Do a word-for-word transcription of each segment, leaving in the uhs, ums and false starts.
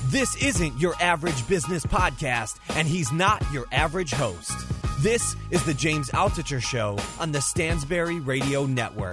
This isn't your average business podcast, and he's not your average host. This is the James Altucher Show on the Stansberry Radio Network.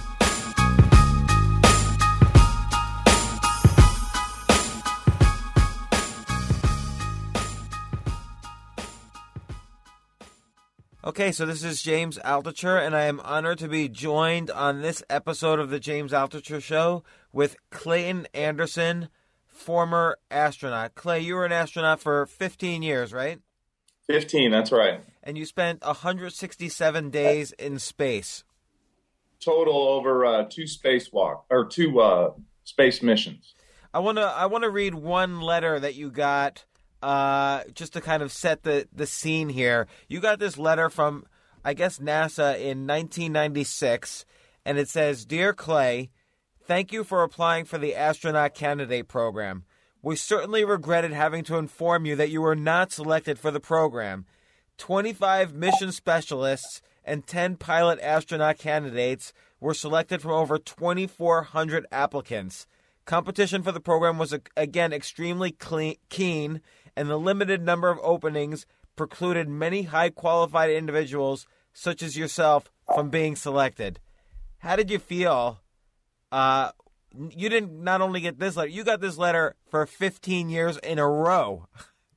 Okay, so this is James Altucher, and I am honored to be joined on this episode of the James Altucher Show with Clayton Anderson, former astronaut. Clay, you were an astronaut for fifteen years, right? fifteen, that's right. And you spent one hundred sixty-seven days in space. Total over uh, two spacewalk or two uh, space missions. I want to I want to read one letter that you got uh, just to kind of set the, the scene here. You got this letter from, I guess, NASA in nineteen ninety-six, and it says, "Dear Clay, thank you for applying for the astronaut candidate program. We certainly regretted having to inform you that you were not selected for the program. twenty-five mission specialists and ten pilot astronaut candidates were selected from over twenty-four hundred applicants. Competition for the program was, again, extremely clean, keen, and the limited number of openings precluded many high-qualified individuals, such as yourself, from being selected." How did you feel? Uh, you didn't not only get this letter, you got this letter for fifteen years in a row.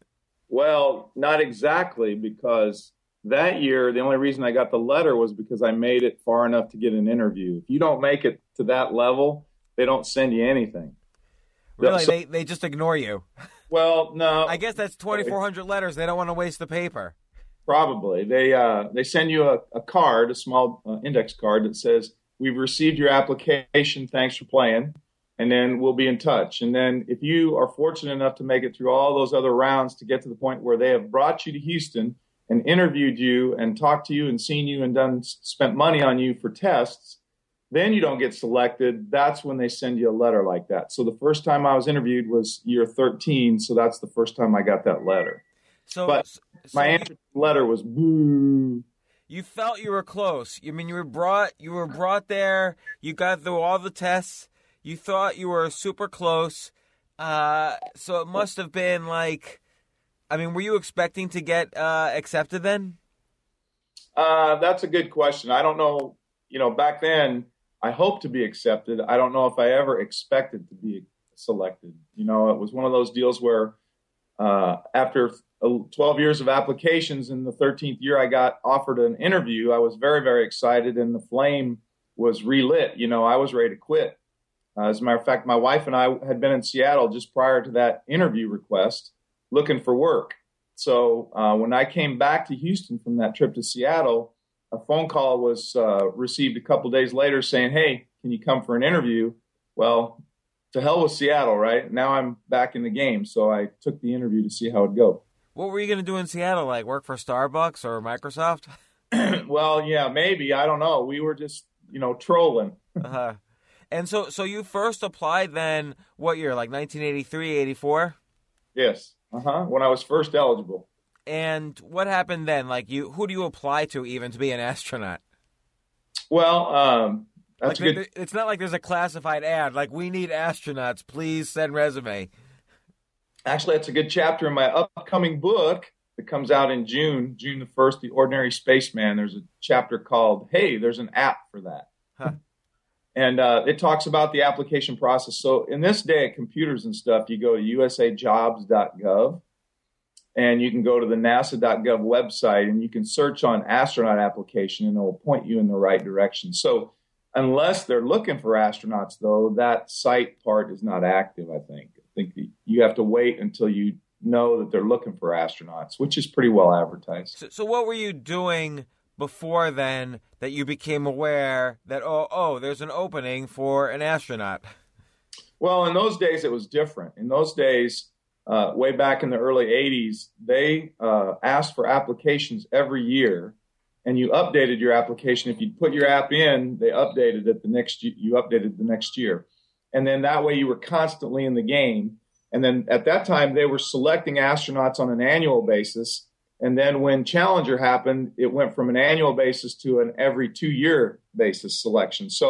Well, not exactly, because that year, the only reason I got the letter was because I made it far enough to get an interview. If you don't make it to that level, they don't send you anything. Really? So, they, they just ignore you? Well, no. I guess that's twenty-four hundred letters. They don't want to waste the paper. Probably. They, uh, they send you a, a card, a small uh, index card that says, "We've received your application. Thanks for playing. And then we'll be in touch." And then if you are fortunate enough to make it through all those other rounds to get to the point where they have brought you to Houston and interviewed you and talked to you and seen you and done spent money on you for tests, then you don't get selected. That's when they send you a letter like that. So the first time I was interviewed was year thirteen. So that's the first time I got that letter. So, but so my you, answer to the letter was boo. You felt you were close. I mean, you were brought. You were brought there. You got through all the tests. You thought you were super close. Uh, so it must have been like, I mean, were you expecting to get uh, accepted then? Uh, that's a good question. I don't know. You know, back then, I hoped to be accepted. I don't know if I ever expected to be selected. You know, it was one of those deals where uh, after twelve years of applications, in the thirteenth year I got offered an interview. I was very, very excited, and the flame was relit. You know, I was ready to quit. Uh, as a matter of fact, my wife and I had been in Seattle just prior to that interview request looking for work. So uh, when I came back to Houston from that trip to Seattle, a phone call was uh, received a couple days later saying, "Hey, can you come for an interview?" Well, to hell with Seattle, right? Now I'm back in the game. So I took the interview to see how it'd go. What were you going to do in Seattle? Like work for Starbucks or Microsoft? Well, yeah, maybe. I don't know. We were just, you know, trolling. uh-huh. And so so you first applied then, what year, like nineteen eighty-three, eighty-four? Yes. Uh-huh. When I was first eligible. And what happened then? Like, you, who do you apply to even to be an astronaut? Well, um, that's like good. It's not like there's a classified ad, like, "We need astronauts, please send resume." Actually, that's a good chapter in my upcoming book that comes out in June, June the first, The Ordinary Spaceman. There's a chapter called, "Hey, there's an app for that." Huh. And uh, it talks about the application process. So in this day of computers and stuff, you go to U S A jobs dot gov, and you can go to the NASA dot gov website, and you can search on astronaut application, and it will point you in the right direction. So unless they're looking for astronauts, though, that site part is not active, I think. I think you have to wait until you know that they're looking for astronauts, which is pretty well advertised. So, so what were you doing before then that you became aware that, oh, oh, there's an opening for an astronaut? Well, in those days, it was different. In those days, uh, way back in the early eighties, they uh, asked for applications every year, and you updated your application. If you put your app in, they updated it the next year. You updated the next year. And then that way you were constantly in the game. And then at that time, they were selecting astronauts on an annual basis. And then when Challenger happened, it went from an annual basis to an every two-year basis selection. So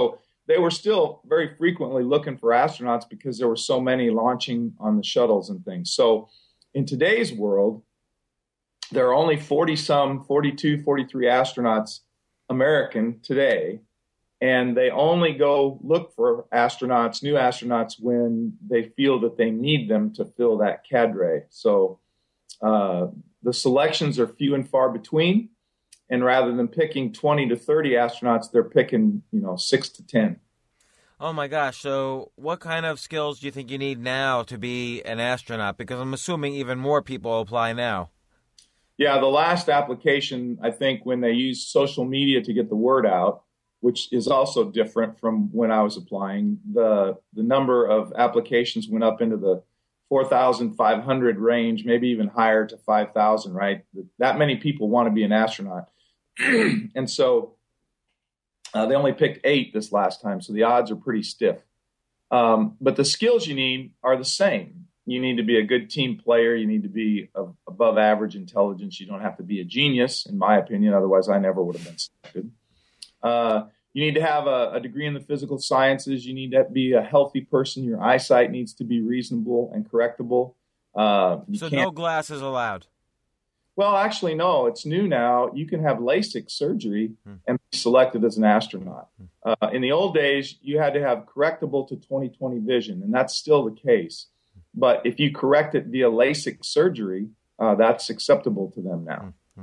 they were still very frequently looking for astronauts because there were so many launching on the shuttles and things. So in today's world, there are only forty some, forty-two, forty-three astronauts American today. And they only go look for astronauts, new astronauts, when they feel that they need them to fill that cadre. So uh, the selections are few and far between. And rather than picking twenty to thirty astronauts, they're picking, you know, six to ten. Oh, my gosh. So what kind of skills do you think you need now to be an astronaut? Because I'm assuming even more people apply now. Yeah, the last application, I think, when they used social media to get the word out, which is also different from when I was applying, the the number of applications went up into the four thousand five hundred range, maybe even higher to five thousand, right? That many people want to be an astronaut. And so uh, they only picked eight this last time, so the odds are pretty stiff. Um, but the skills you need are the same. You need to be a good team player. You need to be of above average intelligence. You don't have to be a genius, in my opinion. Otherwise, I never would have been selected. Uh, you need to have a, a degree in the physical sciences. You need to be a healthy person. Your eyesight needs to be reasonable and correctable. Uh, so no glasses allowed? Well, actually, no. It's new now. You can have LASIK surgery hmm. and be selected as an astronaut. Hmm. Uh, in the old days, you had to have correctable to twenty twenty vision, and that's still the case. But if you correct it via LASIK surgery, uh, that's acceptable to them now. Hmm.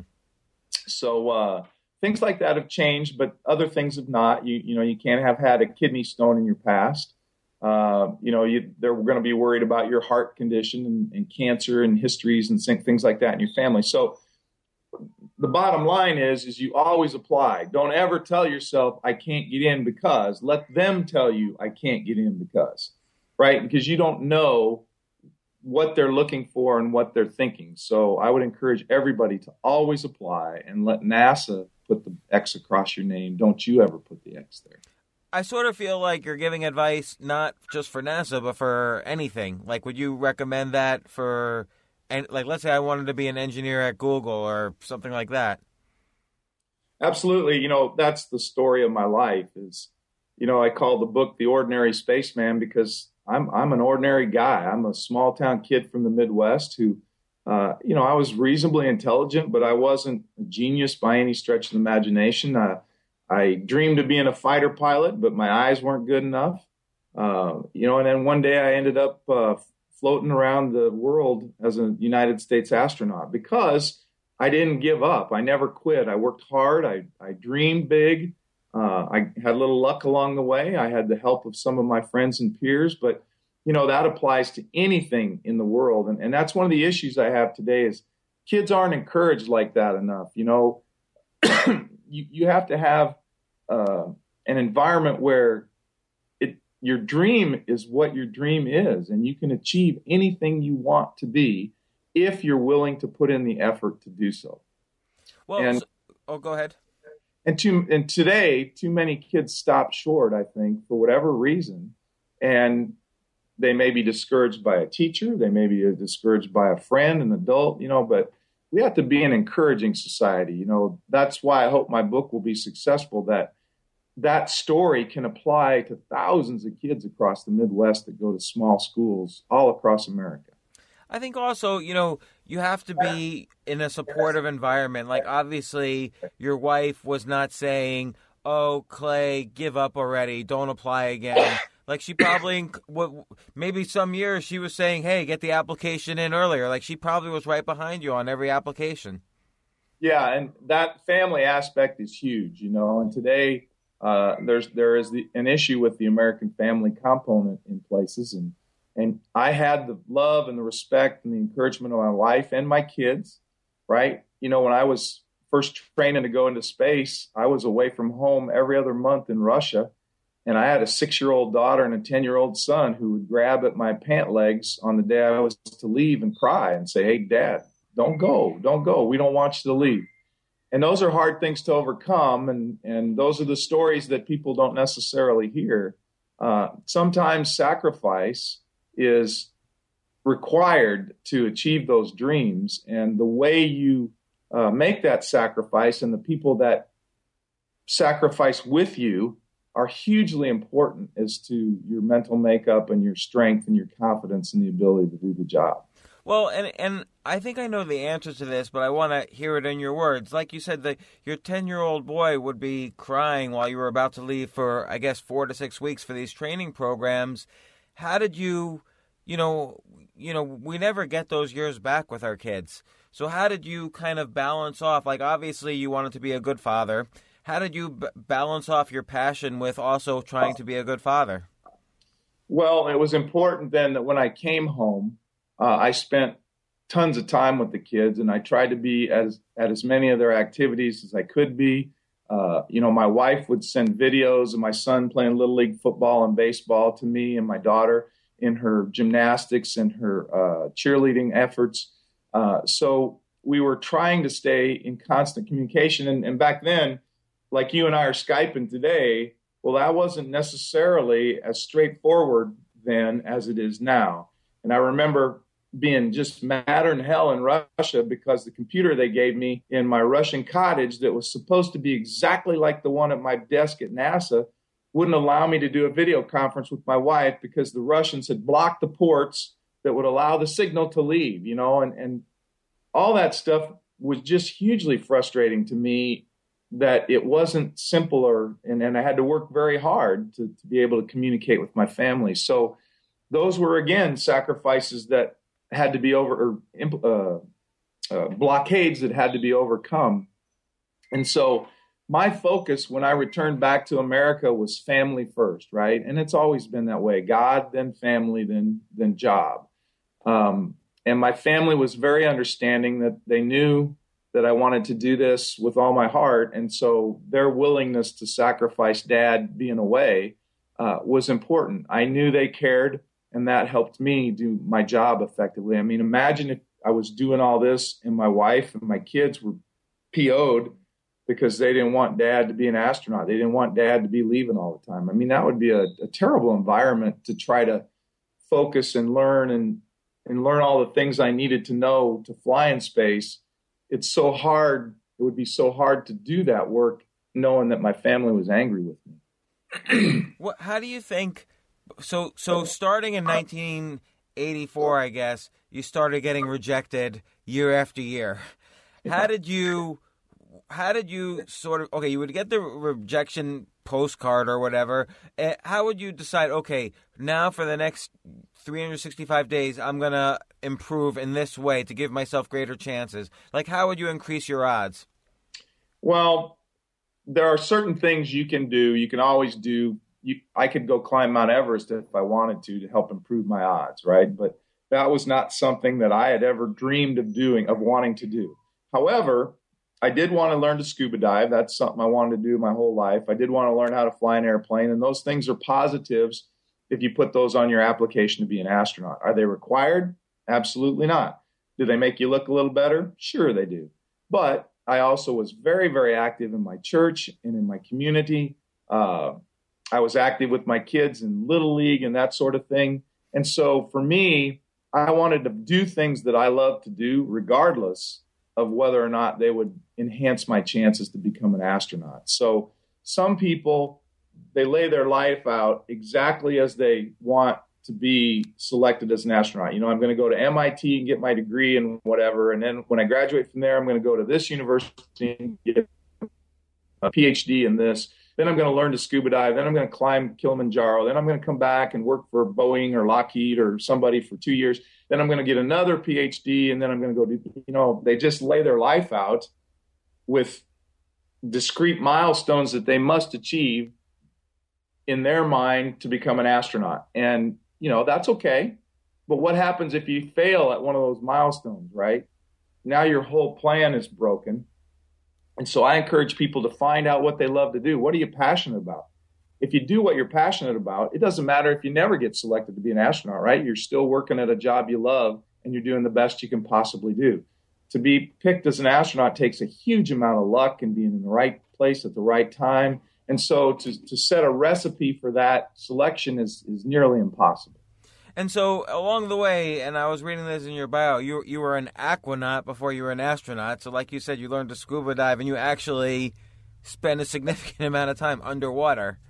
So, uh, things like that have changed, but other things have not. You you know, you can't have had a kidney stone in your past. Uh, you know, you, they're going to be worried about your heart condition and, and cancer and histories and things like that in your family. So the bottom line is, is you always apply. Don't ever tell yourself, I can't get in because. Let them tell you, I can't get in because, right? Because you don't know what they're looking for and what they're thinking. So I would encourage everybody to always apply and let NASA put the X across your name. Don't you ever put the X there. I sort of feel like you're giving advice not just for NASA, but for anything. Like, would you recommend that for, and like, let's say I wanted to be an engineer at Google or something like that? Absolutely. You know, that's the story of my life is, you know, I call the book The Ordinary Spaceman because I'm I'm an ordinary guy. I'm a small town kid from the Midwest who, uh, you know, I was reasonably intelligent, but I wasn't a genius by any stretch of the imagination. Uh, I dreamed of being a fighter pilot, but my eyes weren't good enough. Uh, you know, and then one day I ended up uh, floating around the world as a United States astronaut because I didn't give up. I never quit. I worked hard. I, I dreamed big. Uh, I had a little luck along the way. I had the help of some of my friends and peers, but, you know, that applies to anything in the world. And, and that's one of the issues I have today is kids aren't encouraged like that enough. You know, you, you have to have uh, an environment where it your dream is what your dream is, and you can achieve anything you want to be if you're willing to put in the effort to do so. Well, and, so, oh, go ahead. And too, and today, too many kids stop short, I think, for whatever reason, and they may be discouraged by a teacher, they may be discouraged by a friend, an adult, you know, but we have to be an encouraging society. You know, that's why I hope my book will be successful, that that story can apply to thousands of kids across the Midwest that go to small schools all across America. I think also, you know, you have to be in a supportive environment. Like, obviously, your wife was not saying, oh, Clay, give up already, don't apply again. Like, she probably, maybe some years she was saying, hey, get the application in earlier. Like, she probably was right behind you on every application. Yeah, and that family aspect is huge, you know. And today uh, there's there is the, an issue with the American family component in places. And, and I had the love and the respect and the encouragement of my wife and my kids, right? You know, when I was first training to go into space, I was away from home every other month in Russia. And I had a six-year-old daughter and a ten-year-old son who would grab at my pant legs on the day I was to leave and cry and say, hey, Dad, don't go, don't go. We don't want you to leave. And those are hard things to overcome. And, and those are the stories that people don't necessarily hear. Uh, sometimes sacrifice is required to achieve those dreams. And the way you uh, make that sacrifice and the people that sacrifice with you are hugely important as to your mental makeup and your strength and your confidence and the ability to do the job. Well, and and I think I know the answer to this, but I want to hear it in your words. Like you said, the, your ten-year-old boy would be crying while you were about to leave for, I guess, four to six weeks for these training programs. How did you, you know, you know, we never get those years back with our kids. So how did you kind of balance off? Like, obviously, you wanted to be a good father. How did you b- balance off your passion with also trying to be a good father? Well, it was important then that when I came home, Uh, I spent tons of time with the kids, and I tried to be as at as many of their activities as I could be. Uh, you know, my wife would send videos of my son playing Little League football and baseball to me, and my daughter in her gymnastics and her uh, cheerleading efforts. Uh, so we were trying to stay in constant communication. And, and back then, like you and I are Skyping today, well, that wasn't necessarily as straightforward then as it is now. And I remember being just madder than hell in Russia because the computer they gave me in my Russian cottage that was supposed to be exactly like the one at my desk at NASA wouldn't allow me to do a video conference with my wife because the Russians had blocked the ports that would allow the signal to leave, you know, and, and all that stuff was just hugely frustrating to me that it wasn't simpler, and, and I had to work very hard to, to be able to communicate with my family. So those were, again, sacrifices that had to be over, or uh, uh, blockades that had to be overcome. And so my focus when I returned back to America was family first, right? And it's always been that way. God, then family, then then job. Um, and my family was very understanding that they knew that I wanted to do this with all my heart. And so their willingness to sacrifice Dad being away uh, was important. I knew they cared. And that helped me do my job effectively. I mean, imagine if I was doing all this and my wife and my kids were P O'd because they didn't want Dad to be an astronaut. They didn't want Dad to be leaving all the time. I mean, that would be a, a terrible environment to try to focus and learn and, and learn all the things I needed to know to fly in space. It's so hard. It would be so hard to do that work knowing that my family was angry with me. What, how do you think... So, so starting in nineteen eighty-four, I guess, you started getting rejected year after year. How did you, how did you sort of, okay, you would get the rejection postcard or whatever. How would you decide, okay, now for the next three hundred sixty-five days, I'm going to improve in this way to give myself greater chances? Like, how would you increase your odds? Well, there are certain things you can do. You can always do. You, I could go climb Mount Everest if I wanted to to help improve my odds, right? But that was not something that I had ever dreamed of doing, of wanting to do. However, I did want to learn to scuba dive. That's something I wanted to do my whole life. I did want to learn how to fly an airplane, and those things are positives if you put those on your application to be an astronaut. Are they required? Absolutely not. Do they make you look a little better? Sure they do. But I also was very, very active in my church and in my community. Uh, I was active with my kids in Little League and that sort of thing. And so for me, I wanted to do things that I love to do regardless of whether or not they would enhance my chances to become an astronaut. So some people, they lay their life out exactly as they want to be selected as an astronaut. You know, I'm going to go to M I T and get my degree and whatever. And then when I graduate from there, I'm going to go to this university and get a P H D in this. Then I'm going to learn to scuba dive. Then I'm going to climb Kilimanjaro. Then I'm going to come back and work for Boeing or Lockheed or somebody for two years. Then I'm going to get another P H D. And then I'm going to go do, you know, they just lay their life out with discrete milestones that they must achieve in their mind to become an astronaut. And, you know, that's okay. But what happens if you fail at one of those milestones, right? Now your whole plan is broken. And so I encourage people to find out what they love to do. What are you passionate about? If you do what you're passionate about, it doesn't matter if you never get selected to be an astronaut, right? You're still working at a job you love and you're doing the best you can possibly do. To be picked as an astronaut takes a huge amount of luck and being in the right place at the right time. And so to, to set a recipe for that selection is, is nearly impossible. And so along the way, and I was reading this in your bio, you you were an aquanaut before you were an astronaut. So like you said, you learned to scuba dive and you actually spent a significant amount of time underwater.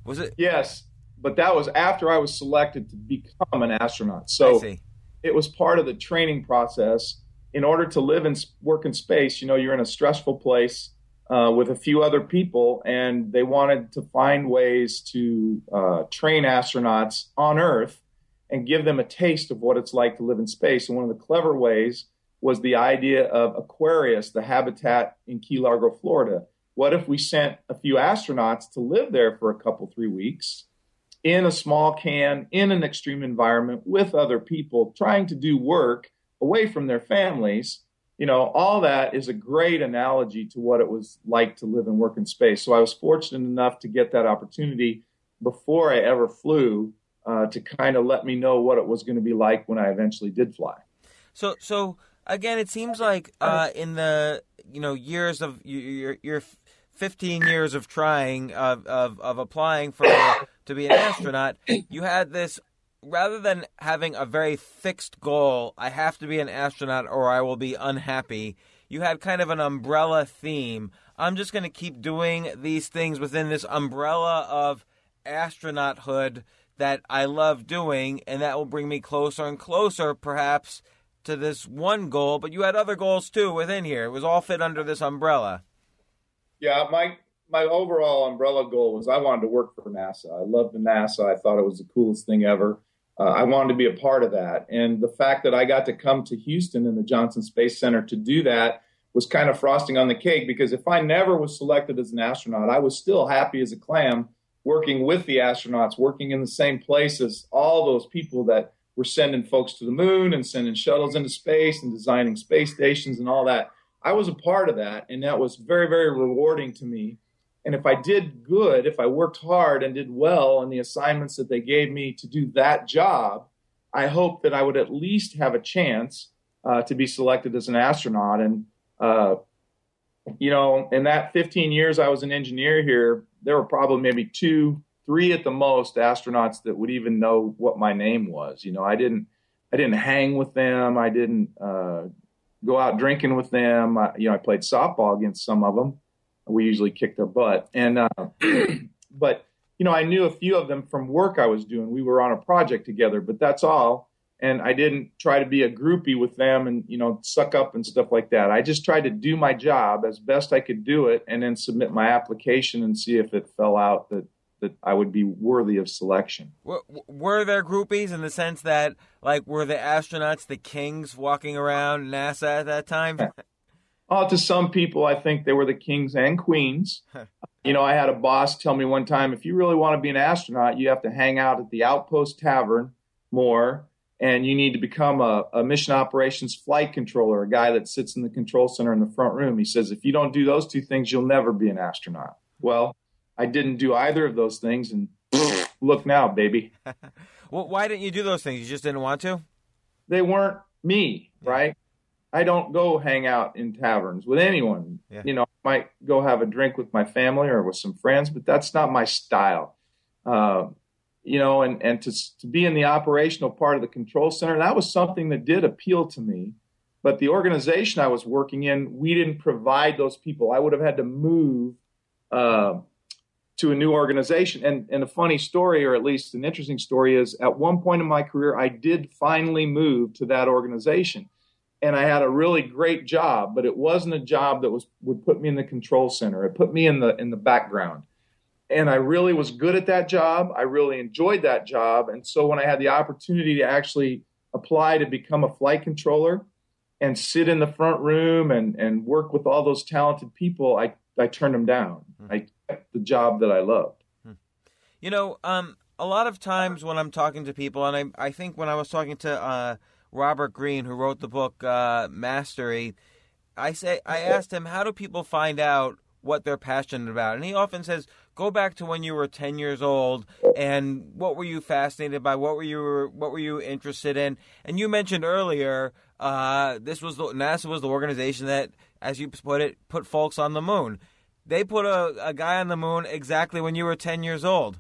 Was it? Yes, but that was after I was selected to become an astronaut. I So see. it was part of the training process. In order to live and work in space, you know, you're in a stressful place uh, with a few other people, and they wanted to find ways to uh, train astronauts on Earth and give them a taste of what it's like to live in space. And one of the clever ways was the idea of Aquarius, the habitat in Key Largo, Florida. What if we sent a few astronauts to live there for a couple, three weeks in a small can, in an extreme environment with other people, trying to do work away from their families? You know, all that is a great analogy to what it was like to live and work in space. So I was fortunate enough to get that opportunity before I ever flew uh, to kind of let me know what it was going to be like when I eventually did fly. So, so again, it seems like uh, in the you know years of your your fifteen years of trying of of, of applying for to be an astronaut, you had this. Rather than having a very fixed goal, I have to be an astronaut or I will be unhappy, you had kind of an umbrella theme. I'm just going to keep doing these things within this umbrella of astronauthood that I love doing, and that will bring me closer and closer, perhaps, to this one goal. But you had other goals, too, within here. It was all fit under this umbrella. Yeah, my my overall umbrella goal was I wanted to work for NASA. I loved the NASA. I thought it was the coolest thing ever. Uh, I wanted to be a part of that. And the fact that I got to come to Houston and the Johnson Space Center to do that was kind of frosting on the cake, because if I never was selected as an astronaut, I was still happy as a clam working with the astronauts, working in the same place as all those people that were sending folks to the moon and sending shuttles into space and designing space stations and all that. I was a part of that, and that was very, very rewarding to me. And if I did good, if I worked hard and did well on the assignments that they gave me to do that job, I hope that I would at least have a chance uh, to be selected as an astronaut. And, uh, you know, in that fifteen years I was an engineer here, there were probably maybe two, three at the most astronauts that would even know what my name was. You know, I didn't, I didn't hang with them. I didn't uh, go out drinking with them. I, you know, I played softball against some of them. We usually kicked their butt. And, uh, but, you know, I knew a few of them from work I was doing. We were on a project together, but that's all. And I didn't try to be a groupie with them and, you know, suck up and stuff like that. I just tried to do my job as best I could do it and then submit my application and see if it fell out that, that I would be worthy of selection. Were, were there groupies in the sense that, like, were the astronauts the kings walking around NASA at that time? Oh, to some people, I think they were the kings and queens. You know, I had a boss tell me one time, if you really want to be an astronaut, you have to hang out at the Outpost Tavern more, and you need to become a, a mission operations flight controller, a guy that sits in the control center in the front room. He says, if you don't do those two things, you'll never be an astronaut. Well, I didn't do either of those things, and look now, baby. Well, why didn't you do those things? You just didn't want to? They weren't me, right? I don't go hang out in taverns with anyone. Yeah. You know, I might go have a drink with my family or with some friends, but that's not my style. Uh, you know, and, and to, to be in the operational part of the control center, that was something that did appeal to me. But the organization I was working in, we didn't provide those people. I would have had to move uh, to a new organization. And, and a funny story, or at least an interesting story, is at one point in my career, I did finally move to that organization. And I had a really great job, but it wasn't a job that was would put me in the control center. It put me in the in the background. And I really was good at that job. I really enjoyed that job. And so when I had the opportunity to actually apply to become a flight controller and sit in the front room and, and work with all those talented people, I, I turned them down. Mm-hmm. I kept the job that I loved. You know, um, a lot of times when I'm talking to people, and I, I think when I was talking to uh, Robert Greene, who wrote the book uh, Mastery, I say I asked him, how do people find out what they're passionate about? And he often says, go back to when you were ten years old and what were you fascinated by? What were you what were you interested in? And you mentioned earlier, uh, this was the, NASA was the organization that, as you put it, put folks on the moon. They put a, a guy on the moon exactly when you were ten years old.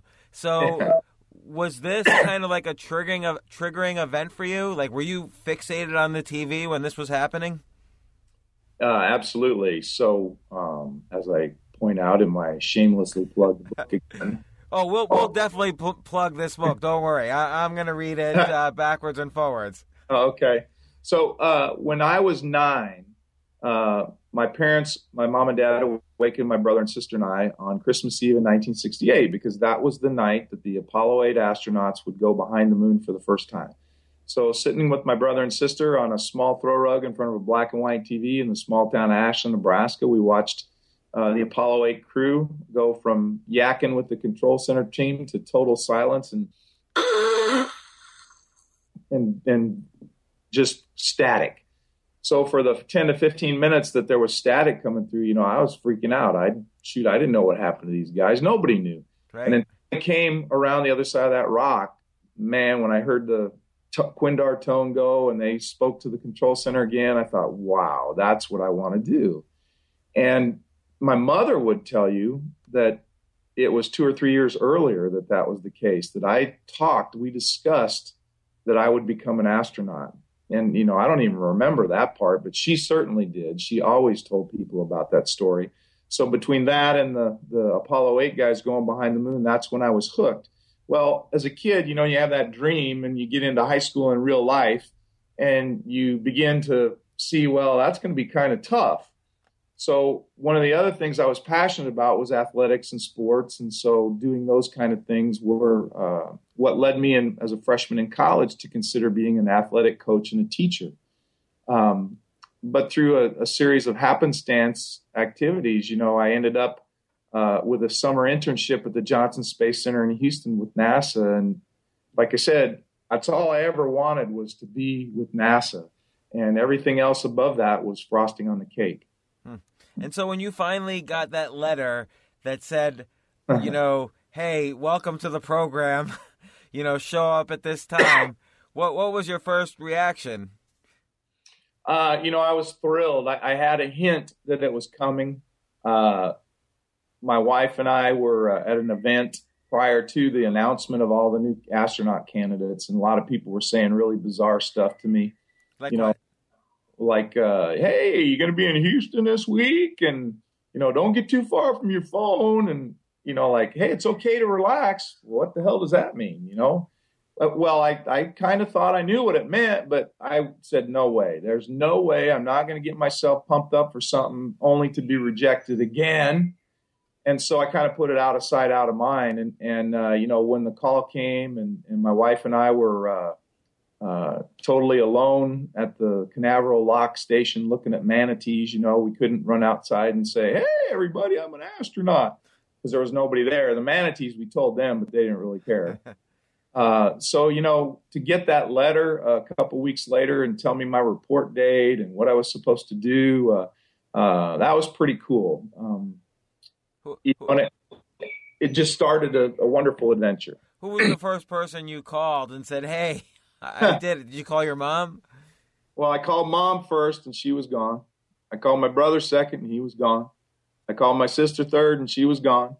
So was this kind of like a triggering a triggering event for you? Like, were you fixated on the T V when this was happening? Uh, absolutely. So, um, as I point out in my shamelessly plugged book again, Oh, we'll we'll definitely pl- plug this book. Don't worry. I, I'm going to read it uh, backwards and forwards. Oh, okay. So uh, when I was nine, uh, my parents, my mom and dad awakened my brother and sister and I on Christmas Eve in nineteen sixty-eight, because that was the night that the Apollo eight astronauts would go behind the moon for the first time. So sitting with my brother and sister on a small throw rug in front of a black and white T V in the small town of Ashland, Nebraska, we watched uh, the Apollo eight crew go from yakking with the control center team to total silence and and and just static. So for the ten to fifteen minutes that there was static coming through, you know, I was freaking out. I shoot, I didn't know what happened to these guys. Nobody knew. Right. And then I came around the other side of that rock. Man, when I heard the t- Quindar tone go and they spoke to the control center again, I thought, wow, that's what I want to do. And my mother would tell you that it was two or three years earlier that that was the case, that I talked, we discussed that I would become an astronaut. And, you know, I don't even remember that part, but she certainly did. She always told people about that story. So between that and the, the Apollo eight guys going behind the moon, that's when I was hooked. Well, as a kid, you know, you have that dream and you get into high school and real life and you begin to see, well, that's going to be kind of tough. So one of the other things I was passionate about was athletics and sports. And so doing those kind of things were uh, what led me in as a freshman in college to consider being an athletic coach and a teacher. Um, but through a, a series of happenstance activities, you know, I ended up uh, with a summer internship at the Johnson Space Center in Houston with NASA. And like I said, that's all I ever wanted was to be with NASA. And everything else above that was frosting on the cake. And so when you finally got that letter that said, you know, hey, welcome to the program, you know, show up at this time, what what was your first reaction? Uh, you know, I was thrilled. I, I had a hint that it was coming. Uh, my wife and I were uh, at an event prior to the announcement of all the new astronaut candidates, and a lot of people were saying really bizarre stuff to me. Like you know, what? Like, uh, hey, you're going to be in Houston this week and, you know, don't get too far from your phone. And, you know, like, hey, it's okay to relax. What the hell does that mean? You know, well, I, I kind of thought I knew what it meant, but I said, no way. There's no way. I'm not going to get myself pumped up for something only to be rejected again. And so I kind of put it out of sight, out of mind. And, and uh, you know, when the call came and, and my wife and I were uh, Uh, totally alone at the Canaveral Lock Station looking at manatees. You know, we couldn't run outside and say, hey, everybody, I'm an astronaut, because there was nobody there. The manatees, we told them, but they didn't really care. uh, so, you know, to get that letter a couple weeks later and tell me my report date and what I was supposed to do, uh, uh, that was pretty cool. Um, you know, and it, it just started a, a wonderful adventure. Who was the first person you called and said, hey, I did it. Did you call your mom? Well, I called mom first and she was gone. I called my brother second and he was gone. I called my sister third and she was gone.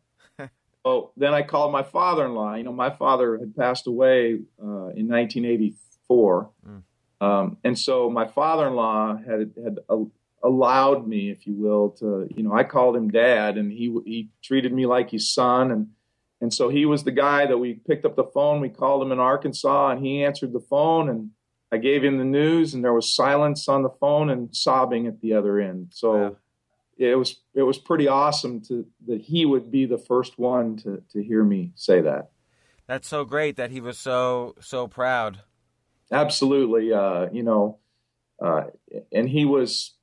Oh, then I called my father-in-law. You know, my father had passed away uh, in nineteen eighty-four. Mm. Um, and so my father-in-law had, had uh, allowed me, if you will, to, you know, I called him dad and he, he treated me like his son. And And so he was the guy that we picked up the phone. We called him in Arkansas, and he answered the phone, and I gave him the news, and there was silence on the phone and sobbing at the other end. So wow. it was it was pretty awesome to that he would be the first one to to hear me say that. That's so great that he was so so proud. Absolutely, uh, you know, uh, and he was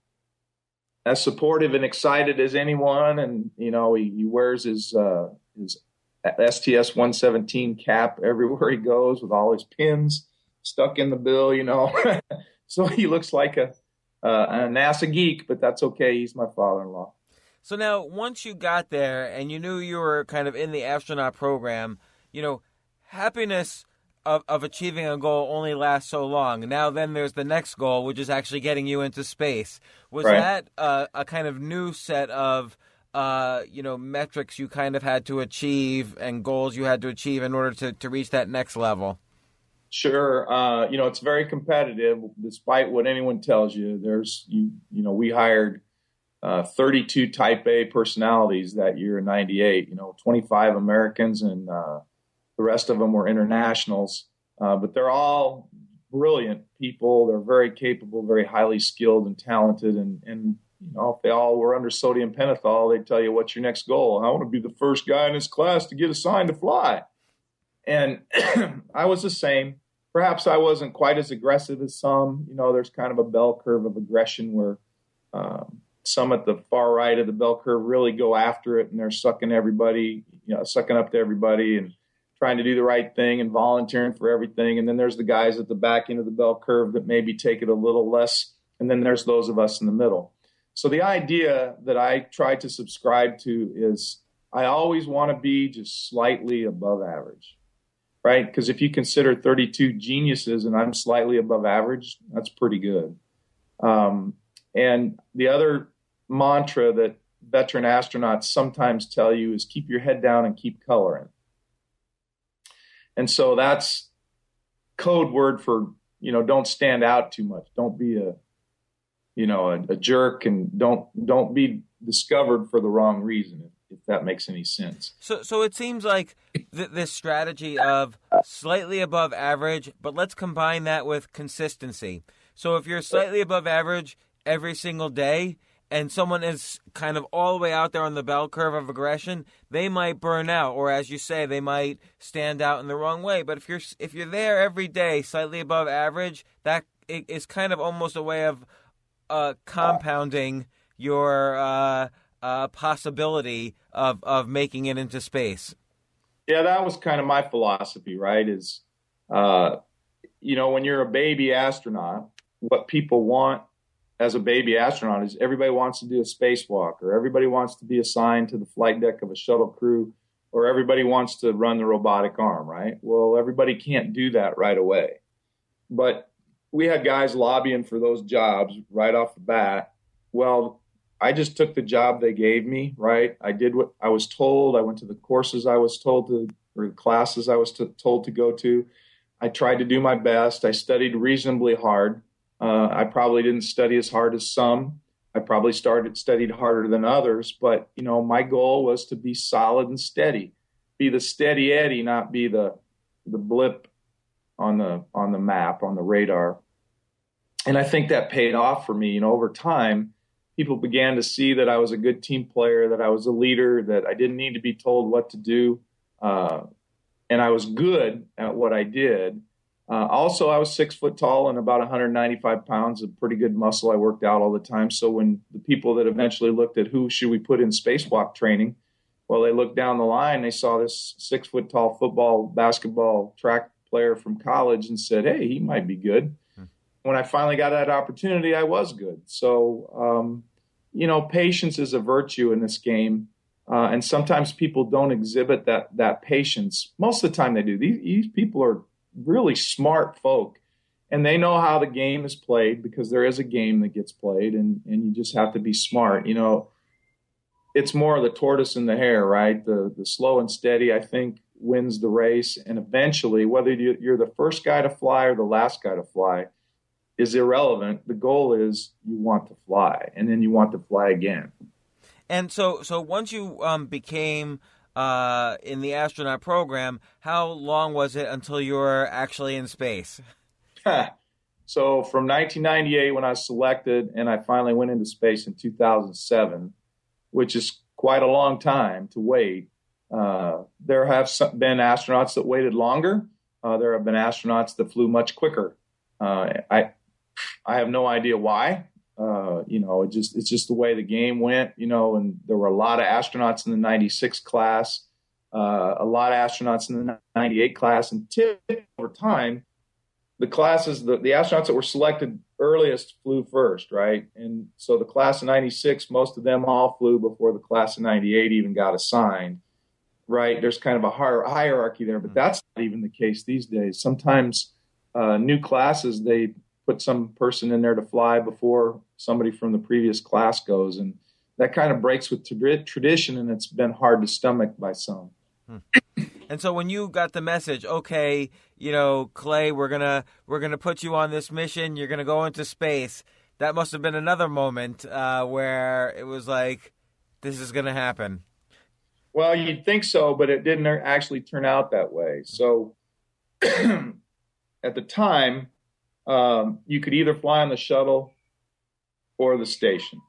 as supportive and excited as anyone, and you know, he, he wears his uh, his. S T S one seventeen cap everywhere he goes with all his pins stuck in the bill, you know. So he looks like a, uh, a NASA geek, but that's okay. He's my father-in-law. So now, once you got there and you knew you were kind of in the astronaut program, you know, happiness of, of achieving a goal only lasts so long. Now then there's the next goal, which is actually getting you into space. Was right. that uh, a kind of new set of Uh, you know, metrics you kind of had to achieve and goals you had to achieve in order to, to reach that next level? Sure. Uh, you know, it's very competitive, despite what anyone tells you. There's, you, you know, we hired uh, thirty-two Type A personalities that year in ninety-eight. You know, twenty-five Americans, and uh, the rest of them were internationals. Uh, but they're all brilliant people. They're very capable, very highly skilled and talented. And, and you know, if they all were under sodium pentothal, they'd tell you, what's your next goal? I want to be the first guy in this class to get assigned to fly. And I was the same. Perhaps I wasn't quite as aggressive as some. You know, there's kind of a bell curve of aggression where um, some at the far right of the bell curve really go after it, and they're sucking everybody, you know, sucking up to everybody and trying to do the right thing and volunteering for everything. And then there's the guys at the back end of the bell curve that maybe take it a little less. And then there's those of us in the middle. So the idea that I try to subscribe to is I always want to be just slightly above average, right? Because if you consider thirty-two geniuses and I'm slightly above average, that's pretty good. Um, and the other mantra that veteran astronauts sometimes tell you is keep your head down and keep coloring. And so that's code word for, you know, don't stand out too much. Don't be a, you know, a, a jerk, and don't don't be discovered for the wrong reason, if, if that makes any sense. So so it seems like th- this strategy of slightly above average, but let's combine that with consistency. So if you're slightly above average every single day, and someone is kind of all the way out there on the bell curve of aggression, they might burn out, or as you say, they might stand out in the wrong way. But if you're if you're there every day, slightly above average, that is kind of almost a way of uh, compounding your uh, uh, possibility of of making it into space. Yeah, that was kind of my philosophy, right? Is uh, you know, when you're a baby astronaut, what people want as a baby astronaut is everybody wants to do a spacewalk, or everybody wants to be assigned to the flight deck of a shuttle crew, or everybody wants to run the robotic arm, right? Well, everybody can't do that right away. But we had guys lobbying for those jobs right off the bat. Well, I just took the job they gave me, right? I did what I was told. I went to the courses I was told to, or the classes I was to, told to go to. I tried to do my best. I studied reasonably hard. Uh, I probably didn't study as hard as some. I probably started studied harder than others. But, you know, my goal was to be solid and steady, be the steady Eddie, not be the the blip on the on the map, on the radar. And I think that paid off for me. You know, over time, people began to see that I was a good team player, that I was a leader, that I didn't need to be told what to do, uh, and I was good at what I did. Uh, also, I was six foot tall and about one hundred ninety-five pounds of pretty good muscle. I worked out all the time. So when the people that eventually looked at who should we put in spacewalk training, well, they looked down the line, they saw this six foot tall football, basketball, track player from college and said, hey, he might be good. Hmm. When I finally got that opportunity, I was good. So, um, you know, patience is a virtue in this game. Uh, and sometimes people don't exhibit that that patience. Most of the time they do. These, these people are really smart folk, and they know how the game is played, because there is a game that gets played, and, and you just have to be smart. You know, it's more the tortoise and the hare, right? The the slow and steady, I think, wins the race. And eventually, whether you're the first guy to fly or the last guy to fly is irrelevant. The goal is you want to fly, and then you want to fly again. And so, so once you um, became Uh, in the astronaut program, how long was it until you were actually in space? So from nineteen ninety-eight, when I was selected, and I finally went into space in two thousand seven, which is quite a long time to wait. Uh, there have some, been astronauts that waited longer. Uh, there have been astronauts that flew much quicker. Uh, I I have no idea why. Uh, you know, it just it's just the way the game went, you know, and there were a lot of astronauts in the ninety-six class, uh, a lot of astronauts in the ninety-eight class, and typically over time, the classes, the, the astronauts that were selected earliest flew first, right? And so the class of ninety-six, most of them all flew before the class of ninety-eight even got assigned, right? There's kind of a hier- hierarchy there, but that's not even the case these days. Sometimes uh, new classes, they put some person in there to fly before somebody from the previous class goes. And that kind of breaks with tra- tradition, and it's been hard to stomach by some. Hmm. And so when you got the message, okay, you know, Clay, we're gonna we're gonna put you on this mission. You're gonna go into space. that must have been another moment uh, where it was like, this is going to happen. Well, you'd think so, but it didn't actually turn out that way. So at the time, um, you could either fly on the shuttle or the station.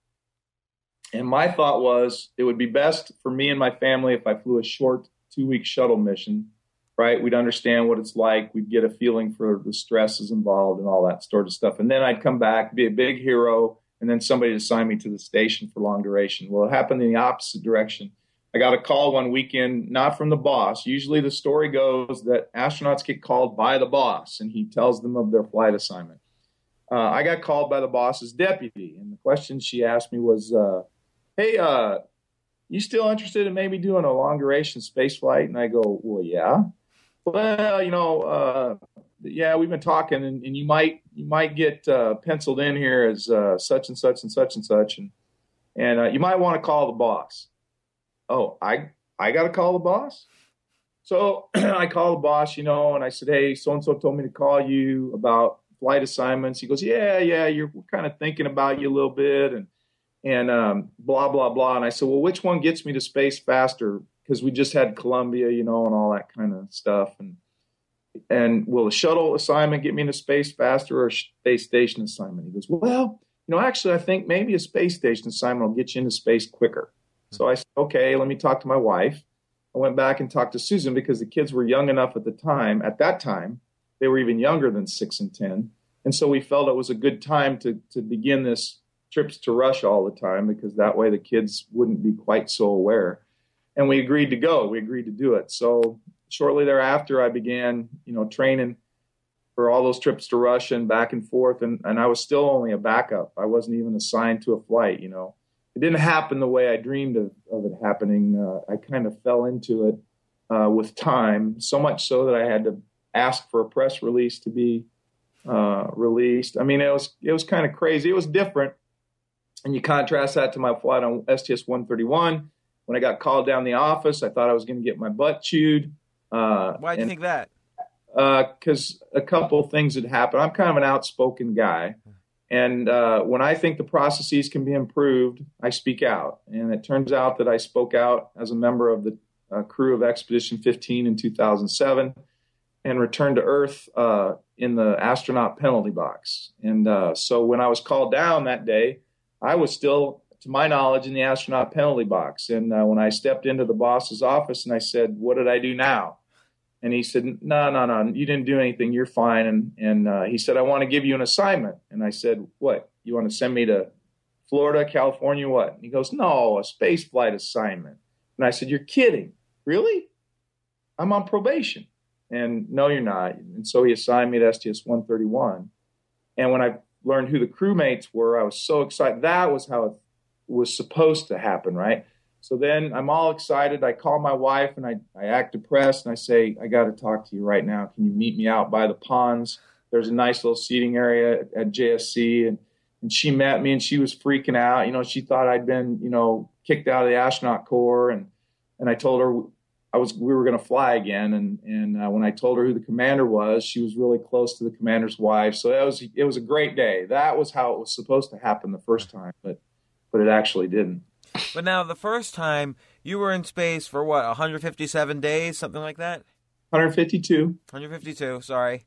And my thought was it would be best for me and my family if I flew a short two-week shuttle mission, right? We'd understand what it's like. We'd get a feeling for the stresses involved and all that sort of stuff. And then I'd come back, be a big hero, and then somebody would assign me to the station for long duration. Well, it happened in the opposite direction. I got a call one weekend, not from the boss. Usually the story goes that astronauts get called by the boss, and he tells them of their flight assignment. Uh, I got called by the boss's deputy, and the question she asked me was, uh, hey, uh, you still interested in maybe doing a long-duration space flight? And I go, well, yeah. Well, you know, uh, yeah, we've been talking, and, and you might you might get uh, penciled in here as uh, such and such and such and such, and and uh, you might want to call the boss. Oh, I I got to call the boss? So I call the boss, you know, and I said, hey, so-and-so told me to call you about flight assignments. He goes, yeah, yeah, you're kind of thinking about you a little bit, and and um, blah, blah, blah. And I said, well, which one gets me to space faster? Because we just had Columbia, you know, and all that kind of stuff. And and will a shuttle assignment get me into space faster or a space station assignment? He goes, well, you know, actually, I think maybe a space station assignment will get you into space quicker. So I said, okay, let me talk to my wife. I went back and talked to Susan because the kids were young enough at the time. At that time, they were even younger than six and ten. And so we felt it was a good time to to begin this trips to Russia all the time, because that way the kids wouldn't be quite so aware. And we agreed to go. We agreed to do it. So shortly thereafter, I began, you know, training for all those trips to Russia and back and forth. And, and I was still only a backup. I wasn't even assigned to a flight, you know. It didn't happen the way I dreamed of, of it happening. Uh, I kind of fell into it uh, with time, so much so that I had to ask for a press release to be uh, released. I mean, it was it was kind of crazy. It was different. And you contrast that to my flight on S T S one thirty-one. When I got called down the office, I thought I was going to get my butt chewed. Uh, Why do you think that? Because uh, a couple of things had happened. I'm kind of an outspoken guy. And uh, when I think the processes can be improved, I speak out. And it turns out that I spoke out as a member of the uh, crew of Expedition fifteen in two thousand seven and returned to Earth uh, in the astronaut penalty box. And uh, so when I was called down that day, I was still, to my knowledge, in the astronaut penalty box. And uh, when I stepped into the boss's office and I said, what did I do now? And he said, no, no, no, you didn't do anything. You're fine. And, and uh, he said, I want to give you an assignment. And I said, what? You want to send me to Florida, California, what? And he goes, no, a space flight assignment. And I said, you're kidding. Really? I'm on probation. And no, you're not. And so he assigned me to S T S one thirty-one. And when I learned who the crewmates were, I was so excited. That was how it was supposed to happen, right? So then I'm all excited. I call my wife and I, I act depressed and I say, I got to talk to you right now. Can you meet me out by the ponds? There's a nice little seating area at, at J S C. And, and she met me and she was freaking out. You know, she thought I'd been, you know, kicked out of the astronaut corps. And, and I told her I was, we were going to fly again. And, and uh, when I told her who the commander was, she was really close to the commander's wife. So that was, it was a great day. That was how it was supposed to happen the first time, but, but it actually didn't. But now the first time you were in space for what, one hundred fifty-seven days, something like that? one hundred fifty-two. one hundred fifty-two, sorry.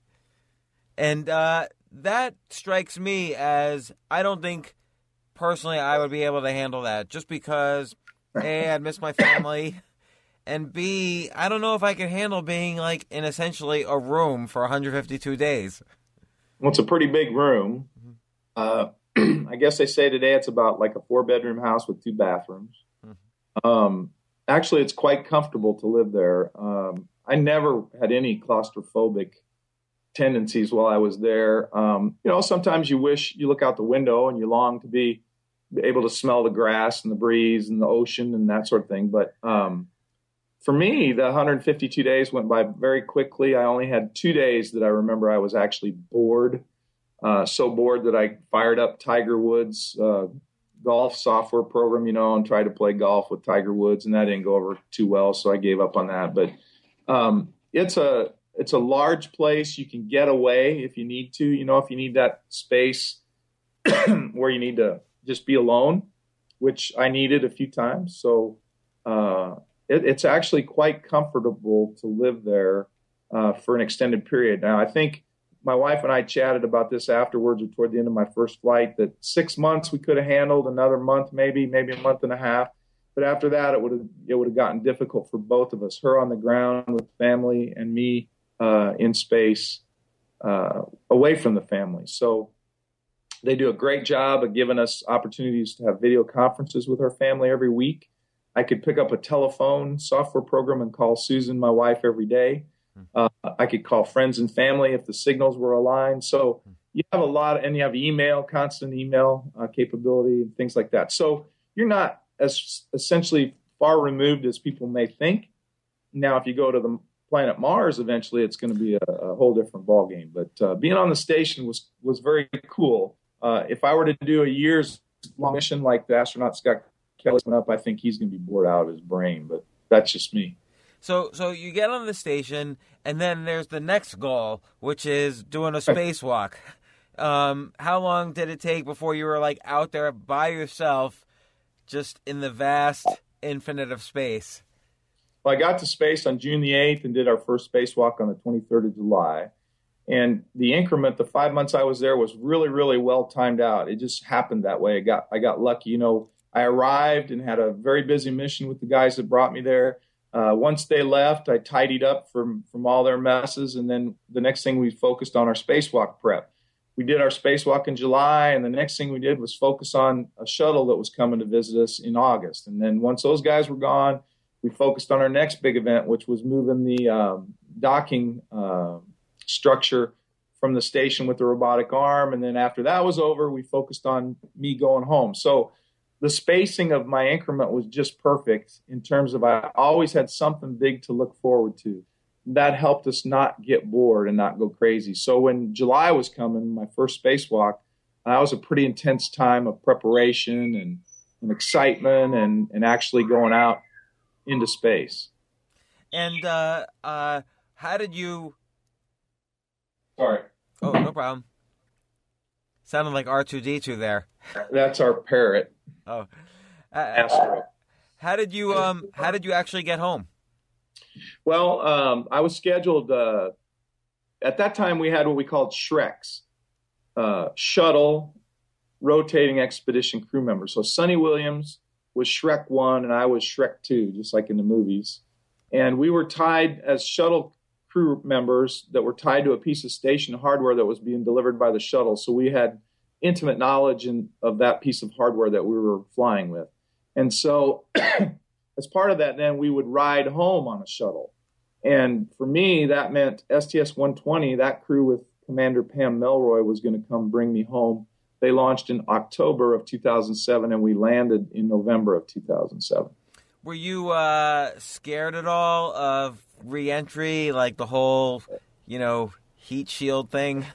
And uh, that strikes me as, I don't think personally I would be able to handle that, just because A, I'd miss my family, and B, I don't know if I could handle being like in essentially a room for one hundred fifty-two days. Well, it's a pretty big room. Mm-hmm. Uh, I guess they say today it's about like a four-bedroom house with two bathrooms. Mm-hmm. Um, actually, it's quite comfortable to live there. Um, I never had any claustrophobic tendencies while I was there. Um, you know, sometimes you wish you look out the window and you long to be able to smell the grass and the breeze and the ocean and that sort of thing. But um, for me, the one hundred fifty-two days went by very quickly. I only had two days that I remember I was actually bored. Uh, so bored that I fired up Tiger Woods' uh, golf software program, you know, and tried to play golf with Tiger Woods, and that didn't go over too well, so I gave up on that. But um, it's a it's a large place. You can get away if you need to, you know, if you need that space where you need to just be alone, which I needed a few times. So uh, it, it's actually quite comfortable to live there uh, for an extended period. Now, I think my wife and I chatted about this afterwards or toward the end of my first flight, that six months we could have handled, another month maybe, maybe a month and a half. But after that, it would have it would have gotten difficult for both of us, her on the ground with family and me uh, in space uh, away from the family. So they do a great job of giving us opportunities to have video conferences with our family every week. I could pick up a telephone software program and call Susan, my wife, every day. Uh, I could call friends and family if the signals were aligned. So you have a lot, and you have email, constant email uh, capability and things like that. So you're not as essentially far removed as people may think. Now, if you go to the planet Mars, eventually it's going to be a, a whole different ballgame. But uh, being on the station was, was very cool. Uh, if I were to do a year's long mission like the astronaut Scott Kelly went up, I think he's going to be bored out of his brain. But that's just me. So so you get on the station, and then there's the next goal, which is doing a spacewalk. Um, how long did it take before you were like out there by yourself, just in the vast infinite of space? Well, I got to space on June the eighth and did our first spacewalk on the twenty-third of July. And the increment, the five months I was there, was really, really well timed out. It just happened that way. I got I got lucky. You know, I arrived and had a very busy mission with the guys that brought me there. Uh, once they left, I tidied up from, from all their messes, and then the next thing we focused on our spacewalk prep. We did our spacewalk in July, and the next thing we did was focus on a shuttle that was coming to visit us in August. And then once those guys were gone, we focused on our next big event, which was moving the um, docking uh, structure from the station with the robotic arm. And then after that was over, we focused on me going home. So the spacing of my increment was just perfect in terms of I always had something big to look forward to. That helped us not get bored and not go crazy. So when July was coming, my first spacewalk, that was a pretty intense time of preparation and, and excitement and, and actually going out into space. And uh, uh, how did you... Sorry. Oh, no problem. Sounded like R two D two there. That's our parrot. Oh, uh, Astro. How did you um? How did you actually get home? Well, um, I was scheduled. Uh, at that time, we had what we called Shreks, uh, shuttle rotating expedition crew members. So Sonny Williams was Shrek One, and I was Shrek Two, just like in the movies. And we were tied as shuttle crew members that were tied to a piece of station hardware that was being delivered by the shuttle. So we had intimate knowledge in, of that piece of hardware that we were flying with. And so as part of that, then we would ride home on a shuttle. And for me, that meant S T S one twenty, that crew with Commander Pam Melroy was going to come bring me home. They launched in October of two thousand seven, and we landed in November of two thousand seven. Were you uh, scared at all of re-entry, like the whole, you know, heat shield thing?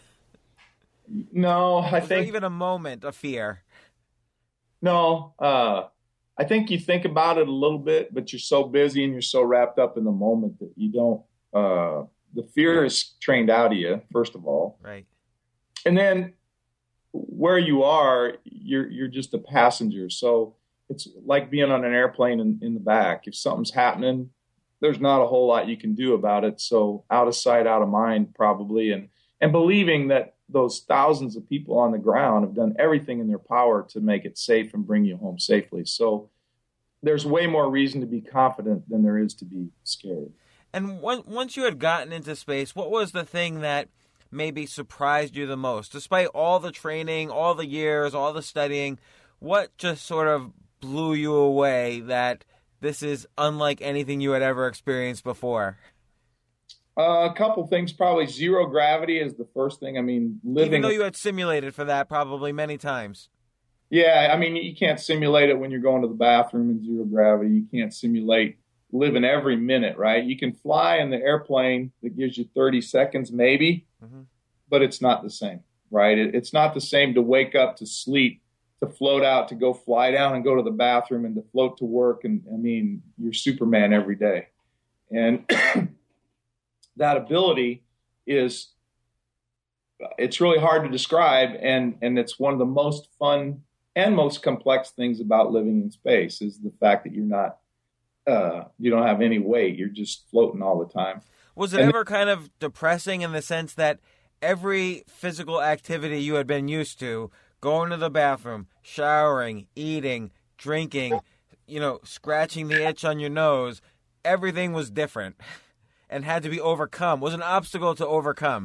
No, I Was think there even a moment of fear? no. Uh, I think you think about it a little bit, but you're so busy and you're so wrapped up in the moment that you don't. Uh, the fear is trained out of you, first of all, Right. and then where you are, you're you're just a passenger. So it's like being on an airplane in, in the back. If something's happening, there's not a whole lot you can do about it. So out of sight, out of mind, probably, and and believing that those thousands of people on the ground have done everything in their power to make it safe and bring you home safely. So there's way more reason to be confident than there is to be scared. And when, once you had gotten into space, what was the thing that maybe surprised you the most? Despite all the training, all the years, all the studying, what just sort of blew you away that this is unlike anything you had ever experienced before? Uh, a couple things, probably zero gravity is the first thing. I mean, living. Even though you had simulated for that probably many times. Yeah, I mean, you can't simulate it when you're going to the bathroom in zero gravity. You can't simulate living every minute, right? You can fly in the airplane that gives you thirty seconds maybe, mm-hmm. but it's not the same, right? It, it's not the same to wake up, to sleep, to float out, to go fly down and go to the bathroom and to float to work. And I mean, you're Superman every day. And that ability is it's really hard to describe, and and it's one of the most fun and most complex things about living in space is the fact that you're not uh, you don't have any weight. You're just floating all the time. Was it and ever kind of depressing in the sense that every physical activity you had been used to, going to the bathroom, showering, eating, drinking, you know, scratching the itch on your nose, everything was different and had to be overcome, was an obstacle to overcome?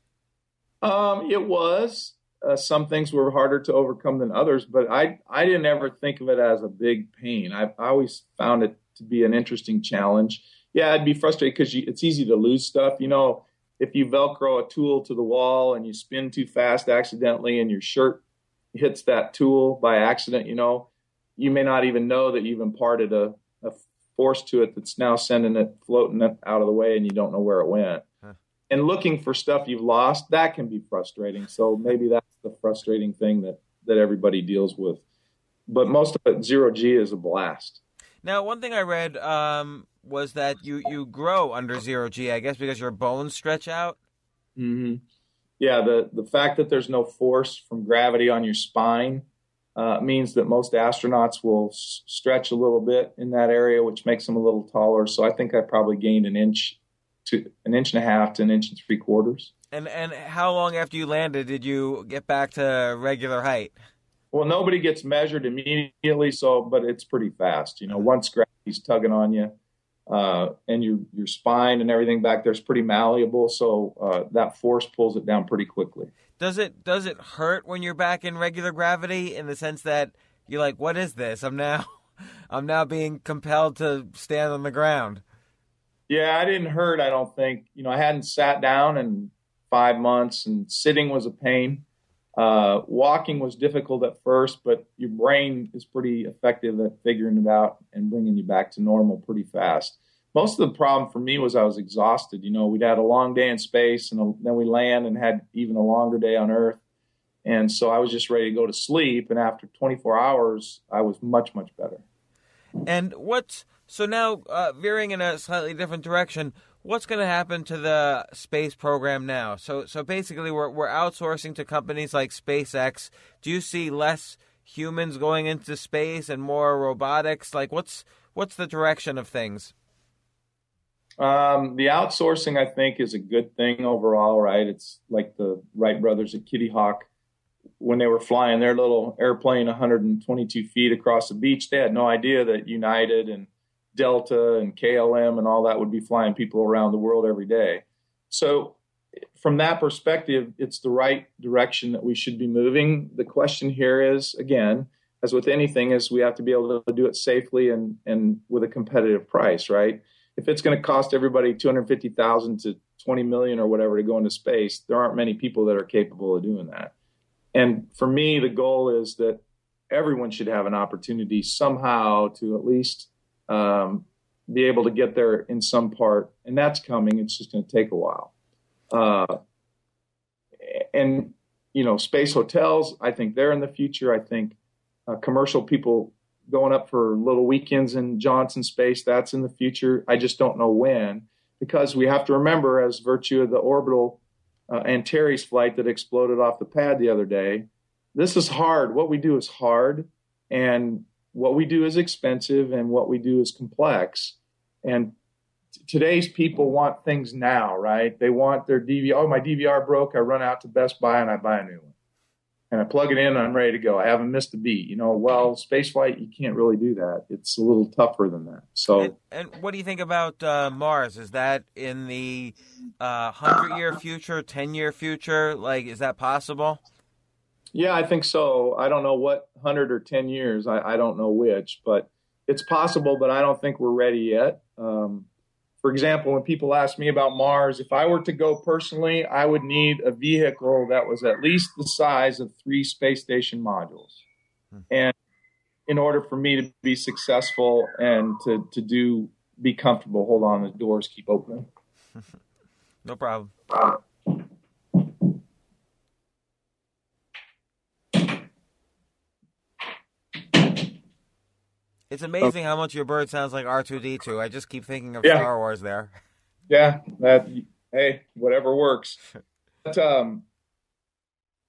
Um, it was. Uh, some things were harder to overcome than others, but I I didn't ever think of it as a big pain. I, I always found it to be an interesting challenge. Yeah, I'd be frustrated because it's easy to lose stuff. You know, if you Velcro a tool to the wall and you spin too fast accidentally and your shirt hits that tool by accident, you know, you may not even know that you've imparted a, a force to it that's now sending it floating out of the way and you don't know where it went. Huh. And looking for stuff you've lost, that can be frustrating. So maybe that's the frustrating thing that, that everybody deals with. But most of it, zero G is a blast. Now, one thing I read um, was that you, you grow under zero G, I guess, because your bones stretch out. Mm-hmm. Yeah, the, the fact that there's no force from gravity on your spine uh, means that most astronauts will s- stretch a little bit in that area, which makes them a little taller. So I think I probably gained an inch to an inch and a half to an inch and three quarters. And and how long after you landed did you get back to regular height? Well, nobody gets measured immediately, so but it's pretty fast. You know, once gravity's tugging on you, uh, and your your spine and everything back there is pretty malleable, so uh, that force pulls it down pretty quickly. Does it does it hurt when you're back in regular gravity in the sense that you're like, what is this? I'm now I'm now being compelled to stand on the ground. Yeah, I didn't hurt, I don't think. You know, I hadn't sat down in five months, and sitting was a pain. Uh, walking was difficult at first, but your brain is pretty effective at figuring it out and bringing you back to normal pretty fast. Most of the problem for me was I was exhausted. You know, we'd had a long day in space, and a, then we land and had even a longer day on Earth. And so I was just ready to go to sleep. And after twenty-four hours, I was much, much better. And what's so now uh, veering in a slightly different direction? What's going to happen to the space program now? So, so basically, we're we're outsourcing to companies like SpaceX. Do you see less humans going into space and more robotics? Like, what's what's the direction of things? Um, the outsourcing, I think, is a good thing overall, right? It's like the Wright brothers at Kitty Hawk. When they were flying their little airplane one hundred twenty-two feet across the beach, they had no idea that United and Delta and K L M and all that would be flying people around the world every day. So from that perspective, it's the right direction that we should be moving. The question here is, again, as with anything, is we have to be able to do it safely and, and with a competitive price, right? If it's going to cost everybody two hundred fifty thousand dollars to twenty million dollars or whatever to go into space, there aren't many people that are capable of doing that. And for me, the goal is that everyone should have an opportunity somehow to at least um, be able to get there in some part. And that's coming. It's just going to take a while. Uh, and, you know, space hotels, I think they're in the future. I think uh, commercial people going up for little weekends in Johnson Space, that's in the future. I just don't know when, because we have to remember, as virtue of the orbital uh, Antares flight that exploded off the pad the other day, this is hard. What we do is hard, and what we do is expensive, and what we do is complex. And t- today's people want things now, right? They want their D V R. Oh, my D V R broke. I run out to Best Buy and I buy a new one. And I plug it in and I'm ready to go. I haven't missed a beat. You know, well, spaceflight, you can't really do that. It's a little tougher than that. So, And, and what do you think about uh, Mars? Is that in the uh, hundred-year future, ten-year future? Like, is that possible? yeah, I think so. I don't know what one hundred or ten years. I, I don't know which, but it's possible, but I don't think we're ready yet. Um, for example, when people ask me about Mars, if I were to go personally, I would need a vehicle that was at least the size of three space station modules. Hmm. And in order for me to be successful and to, to do, be comfortable, hold on, the doors keep opening. No problem. Uh, It's amazing how much your bird sounds like R two D two. I just keep thinking of Yeah. Star Wars there. Yeah, that, hey, whatever works. But, um,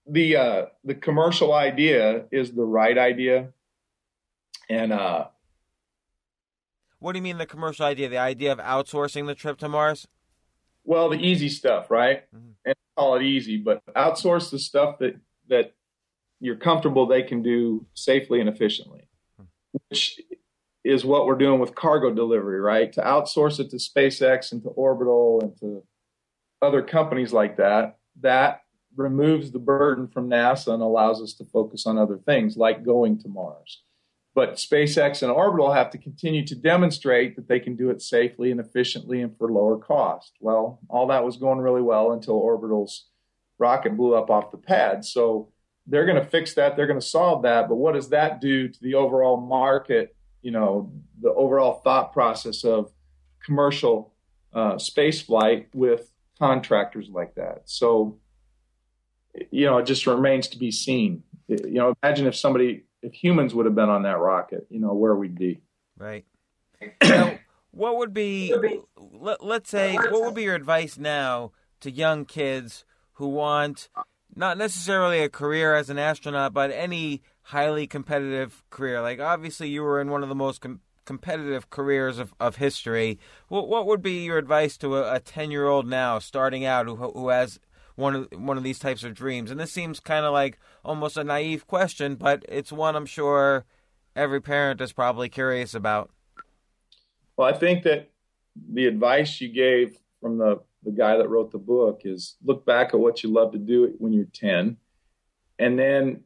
the uh, the commercial idea is the right idea, and uh, What do you mean the commercial idea? The idea of outsourcing the trip to Mars? well, the easy stuff, right? Mhm. And call it easy, but outsource the stuff that that you're comfortable they can do safely and efficiently, which is what we're doing with cargo delivery, right? To outsource it to SpaceX and to Orbital and to other companies like that, that removes the burden from NASA and allows us to focus on other things like going to Mars. But SpaceX and Orbital have to continue to demonstrate that they can do it safely and efficiently and for lower cost. Well, all that was going really well until Orbital's rocket blew up off the pad. So they're going to fix that. They're going to solve that. But what does that do to the overall market, you know, the overall thought process of commercial uh, space flight with contractors like that? So, you know, it just remains to be seen. You know, imagine if somebody, if humans would have been on that rocket, you know, where we'd be. Right. Now, what would be, let, let's say, what would be your advice now to young kids who want not necessarily a career as an astronaut, but any highly competitive career? Like, obviously, you were in one of the most com- competitive careers of, of history. What, what would be your advice to a ten-year-old now starting out who who has one of one of these types of dreams? And this seems kind of like almost a naive question, but it's one I'm sure every parent is probably curious about. Well, I think that the advice you gave from the, the guy that wrote the book is look back at what you love to do when you're ten, and then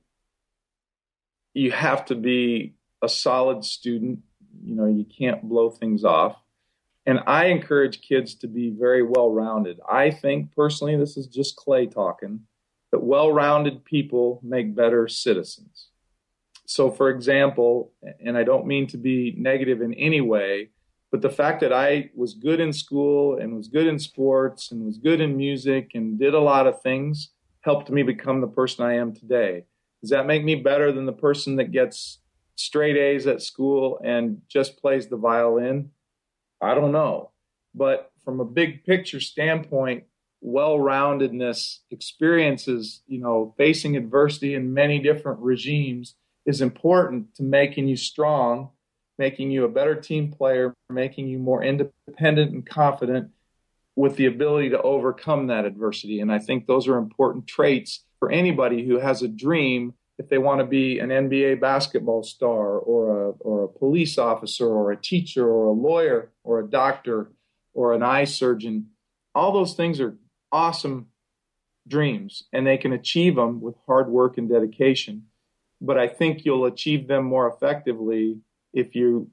you have to be a solid student. You know, you can't blow things off. And I encourage kids to be very well-rounded. I think personally, this is just Clay talking, that well-rounded people make better citizens. So for example, and I don't mean to be negative in any way, but the fact that I was good in school and was good in sports and was good in music and did a lot of things helped me become the person I am today. Does that make me better than the person that gets straight A's at school and just plays the violin? I don't know. But from a big picture standpoint, well-roundedness, experiences, you know, facing adversity in many different regimes is important to making you strong, making you a better team player, making you more independent and confident with the ability to overcome that adversity. And I think those are important traits for anybody who has a dream. If they want to be an N B A basketball star or a or a police officer or a teacher or a lawyer or a doctor or an eye surgeon, all those things are awesome dreams, and they can achieve them with hard work and dedication. But I think you'll achieve them more effectively if you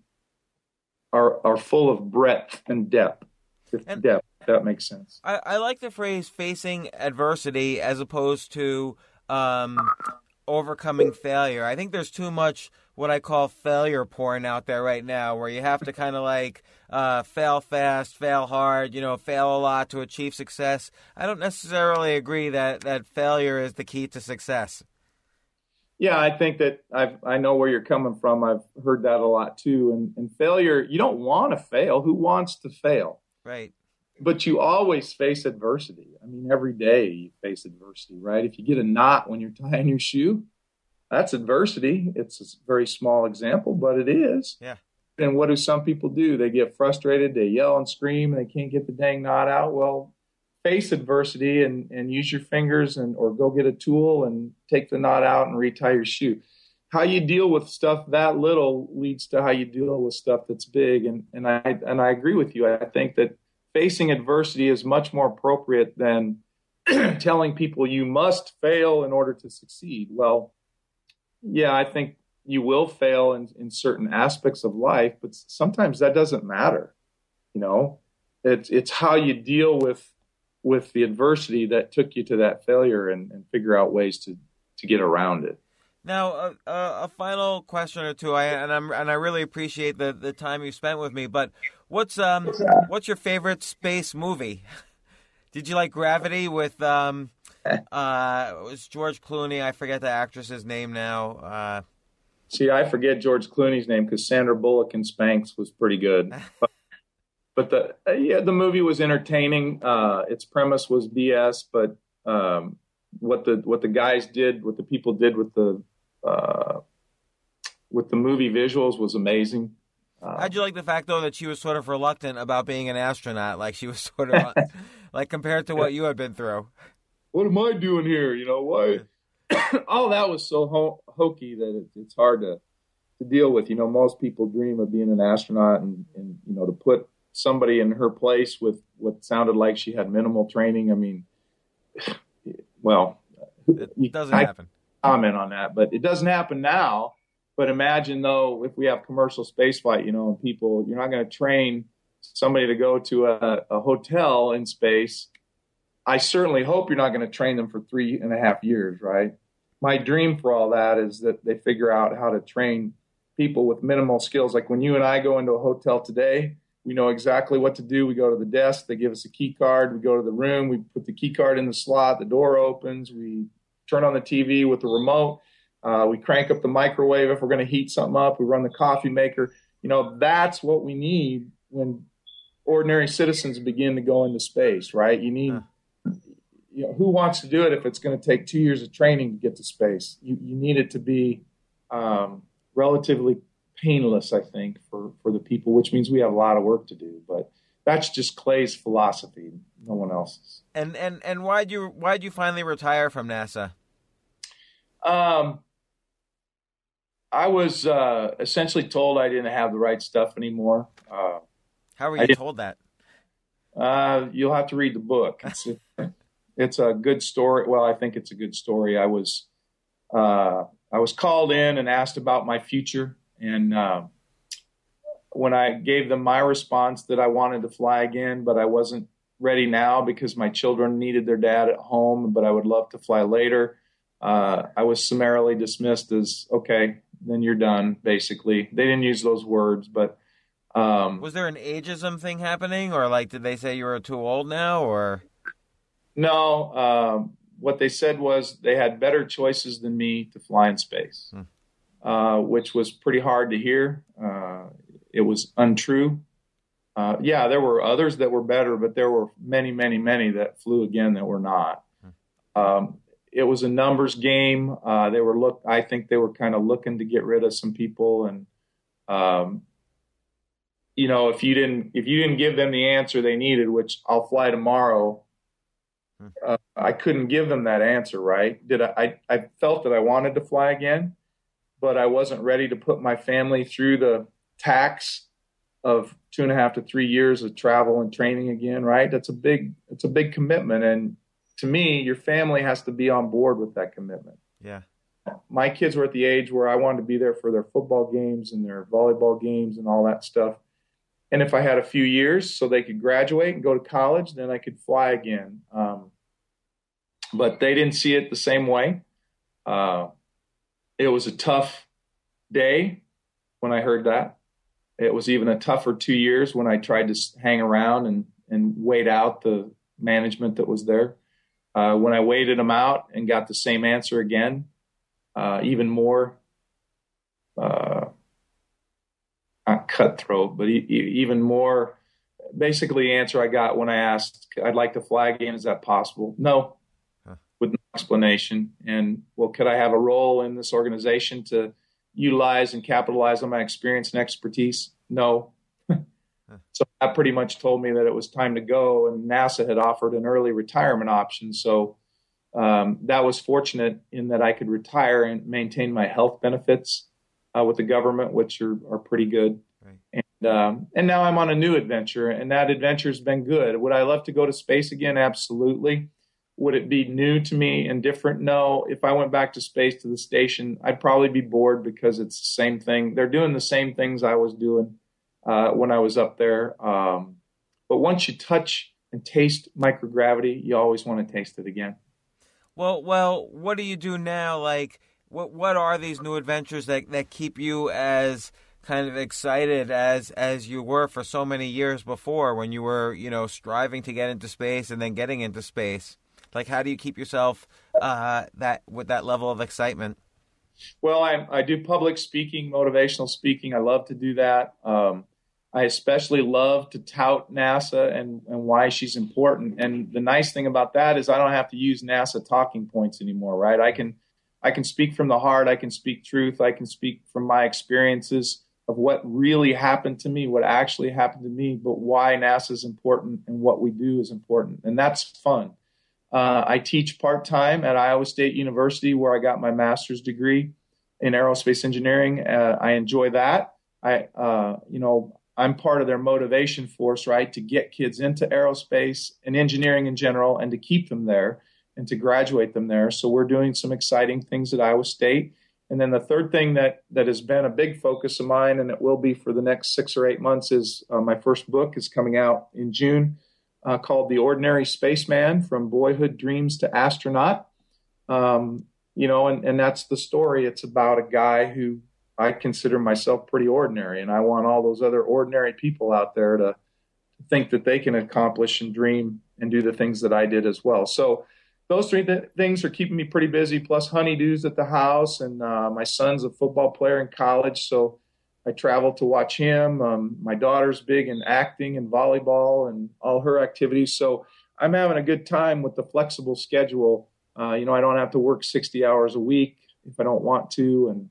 are are full of breadth and depth. If And- depth, if that makes sense. I, I like the phrase facing adversity as opposed to um, overcoming failure. I think there's too much what I call failure porn out there right now, where you have to kind of like uh, fail fast, fail hard, you know, fail a lot to achieve success. I don't necessarily agree that, that failure is the key to success. Yeah, I think that I've, I know where you're coming from. I've heard that a lot too. And, and failure, you don't want to fail. Who wants to fail? Right. But you always face adversity. I mean, every day you face adversity, right? If you get a knot when you're tying your shoe, that's adversity. It's a very small example, but it is. Yeah. And what do some people do? They get frustrated, they yell and scream, and they can't get the dang knot out. Well, face adversity and, and use your fingers and or go get a tool and take the knot out and retie your shoe. How you deal with stuff that little leads to how you deal with stuff that's big. And, and I and I agree with you. I think that facing adversity is much more appropriate than telling people you must fail in order to succeed. Well, yeah, I think you will fail in, in certain aspects of life, but sometimes that doesn't matter. You know, it's it's how you deal with with the adversity that took you to that failure and, and figure out ways to, to get around it. Now, uh, uh, a final question or two, I, and I'm and I really appreciate the, the time you spent with me. But what's um what's your favorite space movie? Did you like Gravity with um uh it was George Clooney? I forget the actress's name now. Uh, See, I forget George Clooney's name because Sandra Bullock in Spanx was pretty good. But, but the uh, yeah, the movie was entertaining. Uh, its premise was B S, but um, what the what the guys did, what the people did with the uh, with the movie visuals was amazing. Uh, How'd you like the fact, though, that she was sort of reluctant about being an astronaut? Like she was sort of, like compared to what you had been through. What am I doing here? You know, why? All that was so ho- hokey that it, it's hard to, to deal with. You know, most people dream of being an astronaut and, and, you know, to put somebody in her place with what sounded like she had minimal training. I mean, well, it doesn't I happen. Comment on that, but it doesn't happen now. But imagine, though, if we have commercial spaceflight, you know, and people, you're not going to train somebody to go to a, a hotel in space. I certainly hope you're not going to train them for three and a half years, right? My dream for all that is that they figure out how to train people with minimal skills. Like when you and I go into a hotel today, we know exactly what to do. We go to the desk, they give us a key card. We go to the room, we put the key card in the slot, the door opens, we turn on the T V with the remote. Uh, we crank up the microwave if we're going to heat something up. We run the coffee maker. You know, that's what we need when ordinary citizens begin to go into space, right? You need, you know, who wants to do it if it's going to take two years of training to get to space? You, you need it to be um, relatively painless, I think, for, for the people, which means we have a lot of work to do. But that's just Clay's philosophy, no one else's. And and and why'd you why'd you finally retire from NASA? Um. I was uh, essentially told I didn't have the right stuff anymore. Uh, How were you told that? Uh, you'll have to read the book. It's a, it's a good story. Well, I think it's a good story. I was uh, I was called in and asked about my future, and uh, when I gave them my response that I wanted to fly again, but I wasn't ready now because my children needed their dad at home, but I would love to fly later. Uh, I was summarily dismissed as, okay, then you're done, basically. They didn't use those words, but... Um, was there an ageism thing happening, or like did they say you were too old now, or... No, um, what they said was they had better choices than me to fly in space, hmm. uh, which was pretty hard to hear. Uh, it was untrue. Uh, yeah, there were others that were better, but there were many, many, many that flew again that were not. Hmm. Um, It was a numbers game. Uh, they were look. I think they were kind of looking to get rid of some people, and um, you know, if you didn't, if you didn't give them the answer they needed, which I'll fly tomorrow, uh, I couldn't give them that answer. Right? Did I, I? I felt that I wanted to fly again, but I wasn't ready to put my family through the tax of two and a half to three years of travel and training again. Right? That's a big. It's a big commitment, and to me, your family has to be on board with that commitment. Yeah. My kids were at the age where I wanted to be there for their football games and their volleyball games and all that stuff. And if I had a few years so they could graduate and go to college, then I could fly again. Um, but they didn't see it the same way. Uh, it was a tough day when I heard that. It was even a tougher two years when I tried to hang around and, and wait out the management that was there. Uh, when I waited them out and got the same answer again, uh, even more uh, not cutthroat, but e- even more, basically the answer I got when I asked, I'd like to fly again, is that possible? No, huh. With no explanation. And, well, could I have a role in this organization to utilize and capitalize on my experience and expertise? No. So that pretty much told me that it was time to go, and NASA had offered an early retirement option. So um, that was fortunate in that I could retire and maintain my health benefits uh, with the government, which are, are pretty good. Right. And, um, and now I'm on a new adventure, and that adventure has been good. Would I love to go to space again? Absolutely. Would it be new to me and different? No. If I went back to space to the station, I'd probably be bored because it's the same thing. They're doing the same things I was doing Uh, when I was up there. Um, but once you touch and taste microgravity, you always want to taste it again. Well, well, what do you do now? Like, what what are these new adventures that, that keep you as kind of excited as as you were for so many years before, when you were, you know, striving to get into space and then getting into space? Like, how do you keep yourself uh, that with that level of excitement? Well, I, I do public speaking, motivational speaking. I love to do that. Um, I especially love to tout NASA and, and why she's important. And the nice thing about that is I don't have to use NASA talking points anymore, right? I can I can speak from the heart. I can speak truth. I can speak from my experiences of what really happened to me, what actually happened to me, but why NASA is important and what we do is important. And that's fun. Uh, I teach part-time at Iowa State University, where I got my master's degree in aerospace engineering. Uh, I enjoy that. I, uh, you know, I'm part of their motivation force, right, to get kids into aerospace and engineering in general and to keep them there and to graduate them there. So we're doing some exciting things at Iowa State. And then the third thing that, that has been a big focus of mine, and it will be for the next six or eight months, is uh, my first book is coming out in June uh, called The Ordinary Spaceman, From Boyhood Dreams to Astronaut. Um, you know, and, and that's the story. It's about a guy who I consider myself pretty ordinary, and I want all those other ordinary people out there to think that they can accomplish and dream and do the things that I did as well. So those three th- things are keeping me pretty busy, plus honeydews at the house, and uh, my son's a football player in college, so I travel to watch him. Um, my daughter's big in acting and volleyball and all her activities, so I'm having a good time with the flexible schedule. Uh, you know, I don't have to work sixty hours a week if I don't want to, and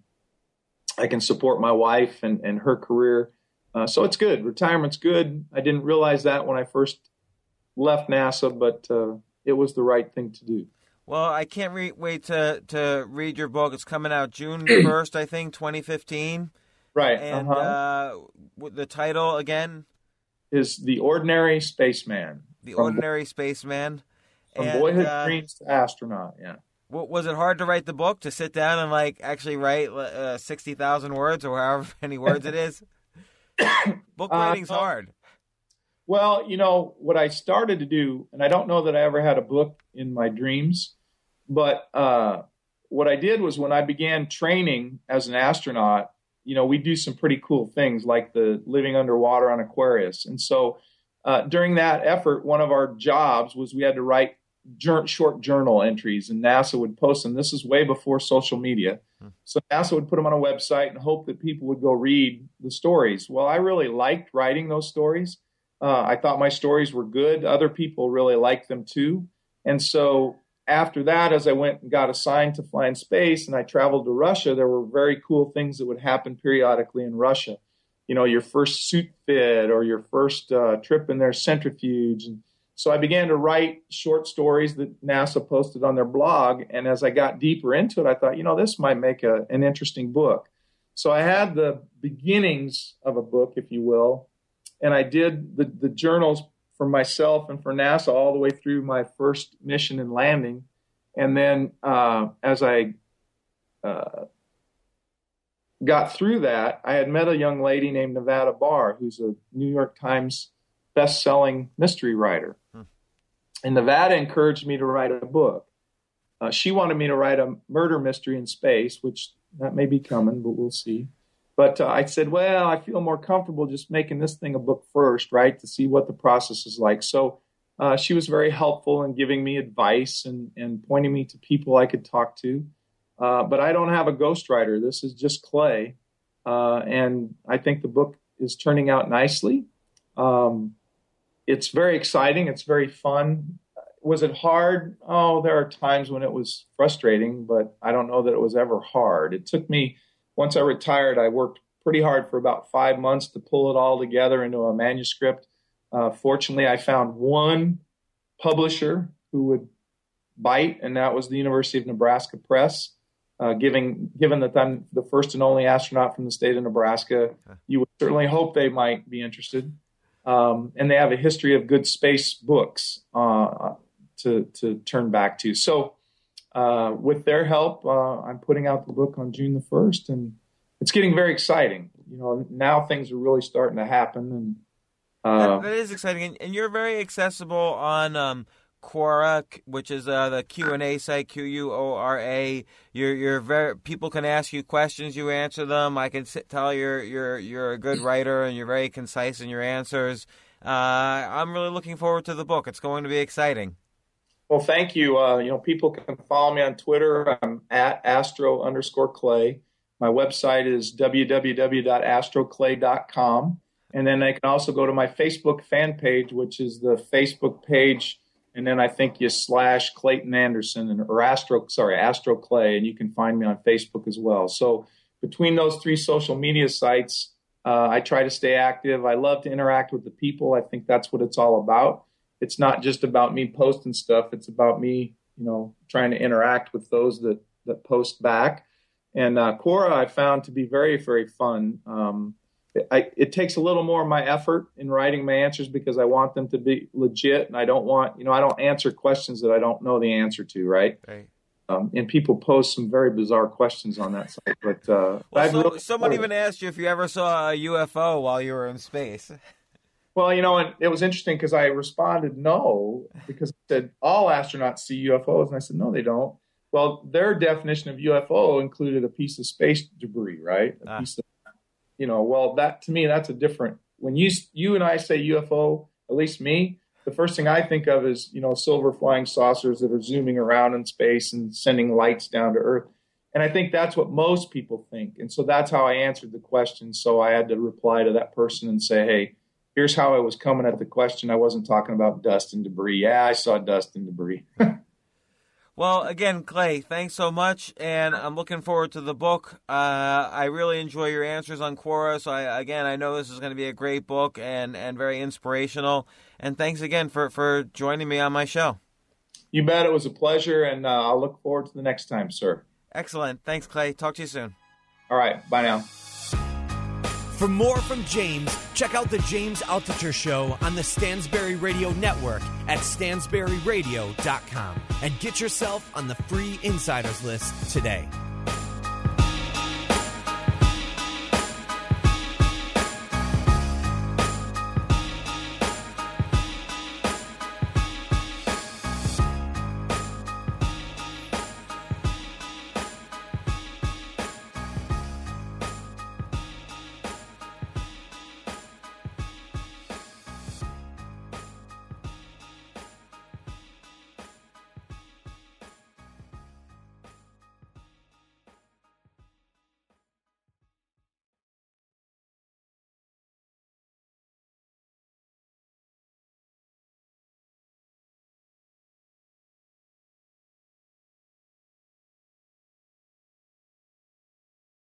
I can support my wife and, and her career. Uh, so it's good. Retirement's good. I didn't realize that when I first left NASA, but uh, it was the right thing to do. Well, I can't re- wait to, to read your book. It's coming out June first, I think, twenty fifteen. Right. And uh-huh. uh, the title again? Is The Ordinary Spaceman. The Ordinary Spaceman. From and, boyhood uh, dreams to astronaut, yeah. Was it hard to write the book, to sit down and like actually write uh, sixty thousand words or however many words it is? Book writing's uh, hard. Well, you know, what I started to do, and I don't know that I ever had a book in my dreams, but uh, what I did was when I began training as an astronaut, you know, we do some pretty cool things like the living underwater on Aquarius. And so uh, during that effort, one of our jobs was we had to write short journal entries, and NASA would post them. This is way before social media. Hmm. So NASA would put them on a website and hope that people would go read the stories. Well, I really liked writing those stories. Uh, I thought my stories were good. Other people really liked them too. And so after that, as I went and got assigned to fly in space and I traveled to Russia, there were very cool things that would happen periodically in Russia. You know, your first suit fit or your first uh, trip in their centrifuge. And so I began to write short stories that NASA posted on their blog. And as I got deeper into it, I thought, you know, this might make a, an interesting book. So I had the beginnings of a book, if you will. And I did the, the journals for myself and for NASA all the way through my first mission and landing. And then uh, as I uh, got through that, I had met a young lady named Nevada Barr, who's a New York Times best-selling mystery writer. Hmm. And Nevada encouraged me to write a book. Uh, she wanted me to write a murder mystery in space, which that may be coming, but we'll see. But uh, I said, well, I feel more comfortable just making this thing a book first, right, to see what the process is like. So uh, she was very helpful in giving me advice and, and pointing me to people I could talk to. Uh, but I don't have a ghostwriter. This is just Clay. Uh, and I think the book is turning out nicely. Um, it's very exciting. It's very fun. Was it hard? Oh, there are times when it was frustrating, but I don't know that it was ever hard. It took me, once I retired, I worked pretty hard for about five months to pull it all together into a manuscript. Uh, fortunately, I found one publisher who would bite, and that was the University of Nebraska Press. Uh, giving, given that I'm the first and only astronaut from the state of Nebraska, you would certainly hope they might be interested. Um, and they have a history of good space books uh, to, to turn back to. So uh, with their help, uh, I'm putting out the book on June the first, and it's getting very exciting. You know, now things are really starting to happen. And uh, that, that is exciting. And, and you're very accessible on um, Quora, which is uh, the Q and A site, Q U O R A. You're, you're very, people can ask you questions, you answer them. I can sit, tell you're, you're, you're a good writer and you're very concise in your answers. Uh, I'm really looking forward to the book. It's going to be exciting. Well, thank you. Uh, you know, people can follow me on Twitter. I'm at astro underscore clay. My website is w w w dot astro clay dot com. And then they can also go to my Facebook fan page, which is the Facebook page. And then I think you slash Clayton Anderson and or Astro, sorry, Astro Clay, and you can find me on Facebook as well. So between those three social media sites, uh, I try to stay active. I love to interact with the people. I think that's what it's all about. It's not just about me posting stuff. It's about me, you know, trying to interact with those that, that post back. And uh, Quora I found to be very, very fun. Um, I, it takes a little more of my effort in writing my answers because I want them to be legit, and I don't want, you know, I don't answer questions that I don't know the answer to, right? Right. Um, and people post some very bizarre questions on that site. But uh, well, so, really someone even asked you if you ever saw a U F O while you were in space. Well, you know, and it was interesting because I responded no, because I said all astronauts see U F Os, and I said no, they don't. Well, their definition of U F O included a piece of space debris, right? A ah. piece of, you know, well, that to me, that's a different. When you you and I say U F O, at least me, the first thing I think of is, you know, silver flying saucers that are zooming around in space and sending lights down to Earth. And I think that's what most people think. And so that's how I answered the question. So I had to reply to that person and say, hey, here's how I was coming at the question. I wasn't talking about dust and debris. Yeah, I saw dust and debris. Well, again, Clay, thanks so much, and I'm looking forward to the book. Uh, I really enjoy your answers on Quora, so I, again, I know this is going to be a great book and, and very inspirational. And thanks again for, for joining me on my show. You bet. It was a pleasure, and uh, I'll look forward to the next time, sir. Excellent. Thanks, Clay. Talk to you soon. All right. Bye now. For more from James, check out the James Altucher Show on the Stansberry Radio Network at stansberry radio dot com and get yourself on the free insiders list today.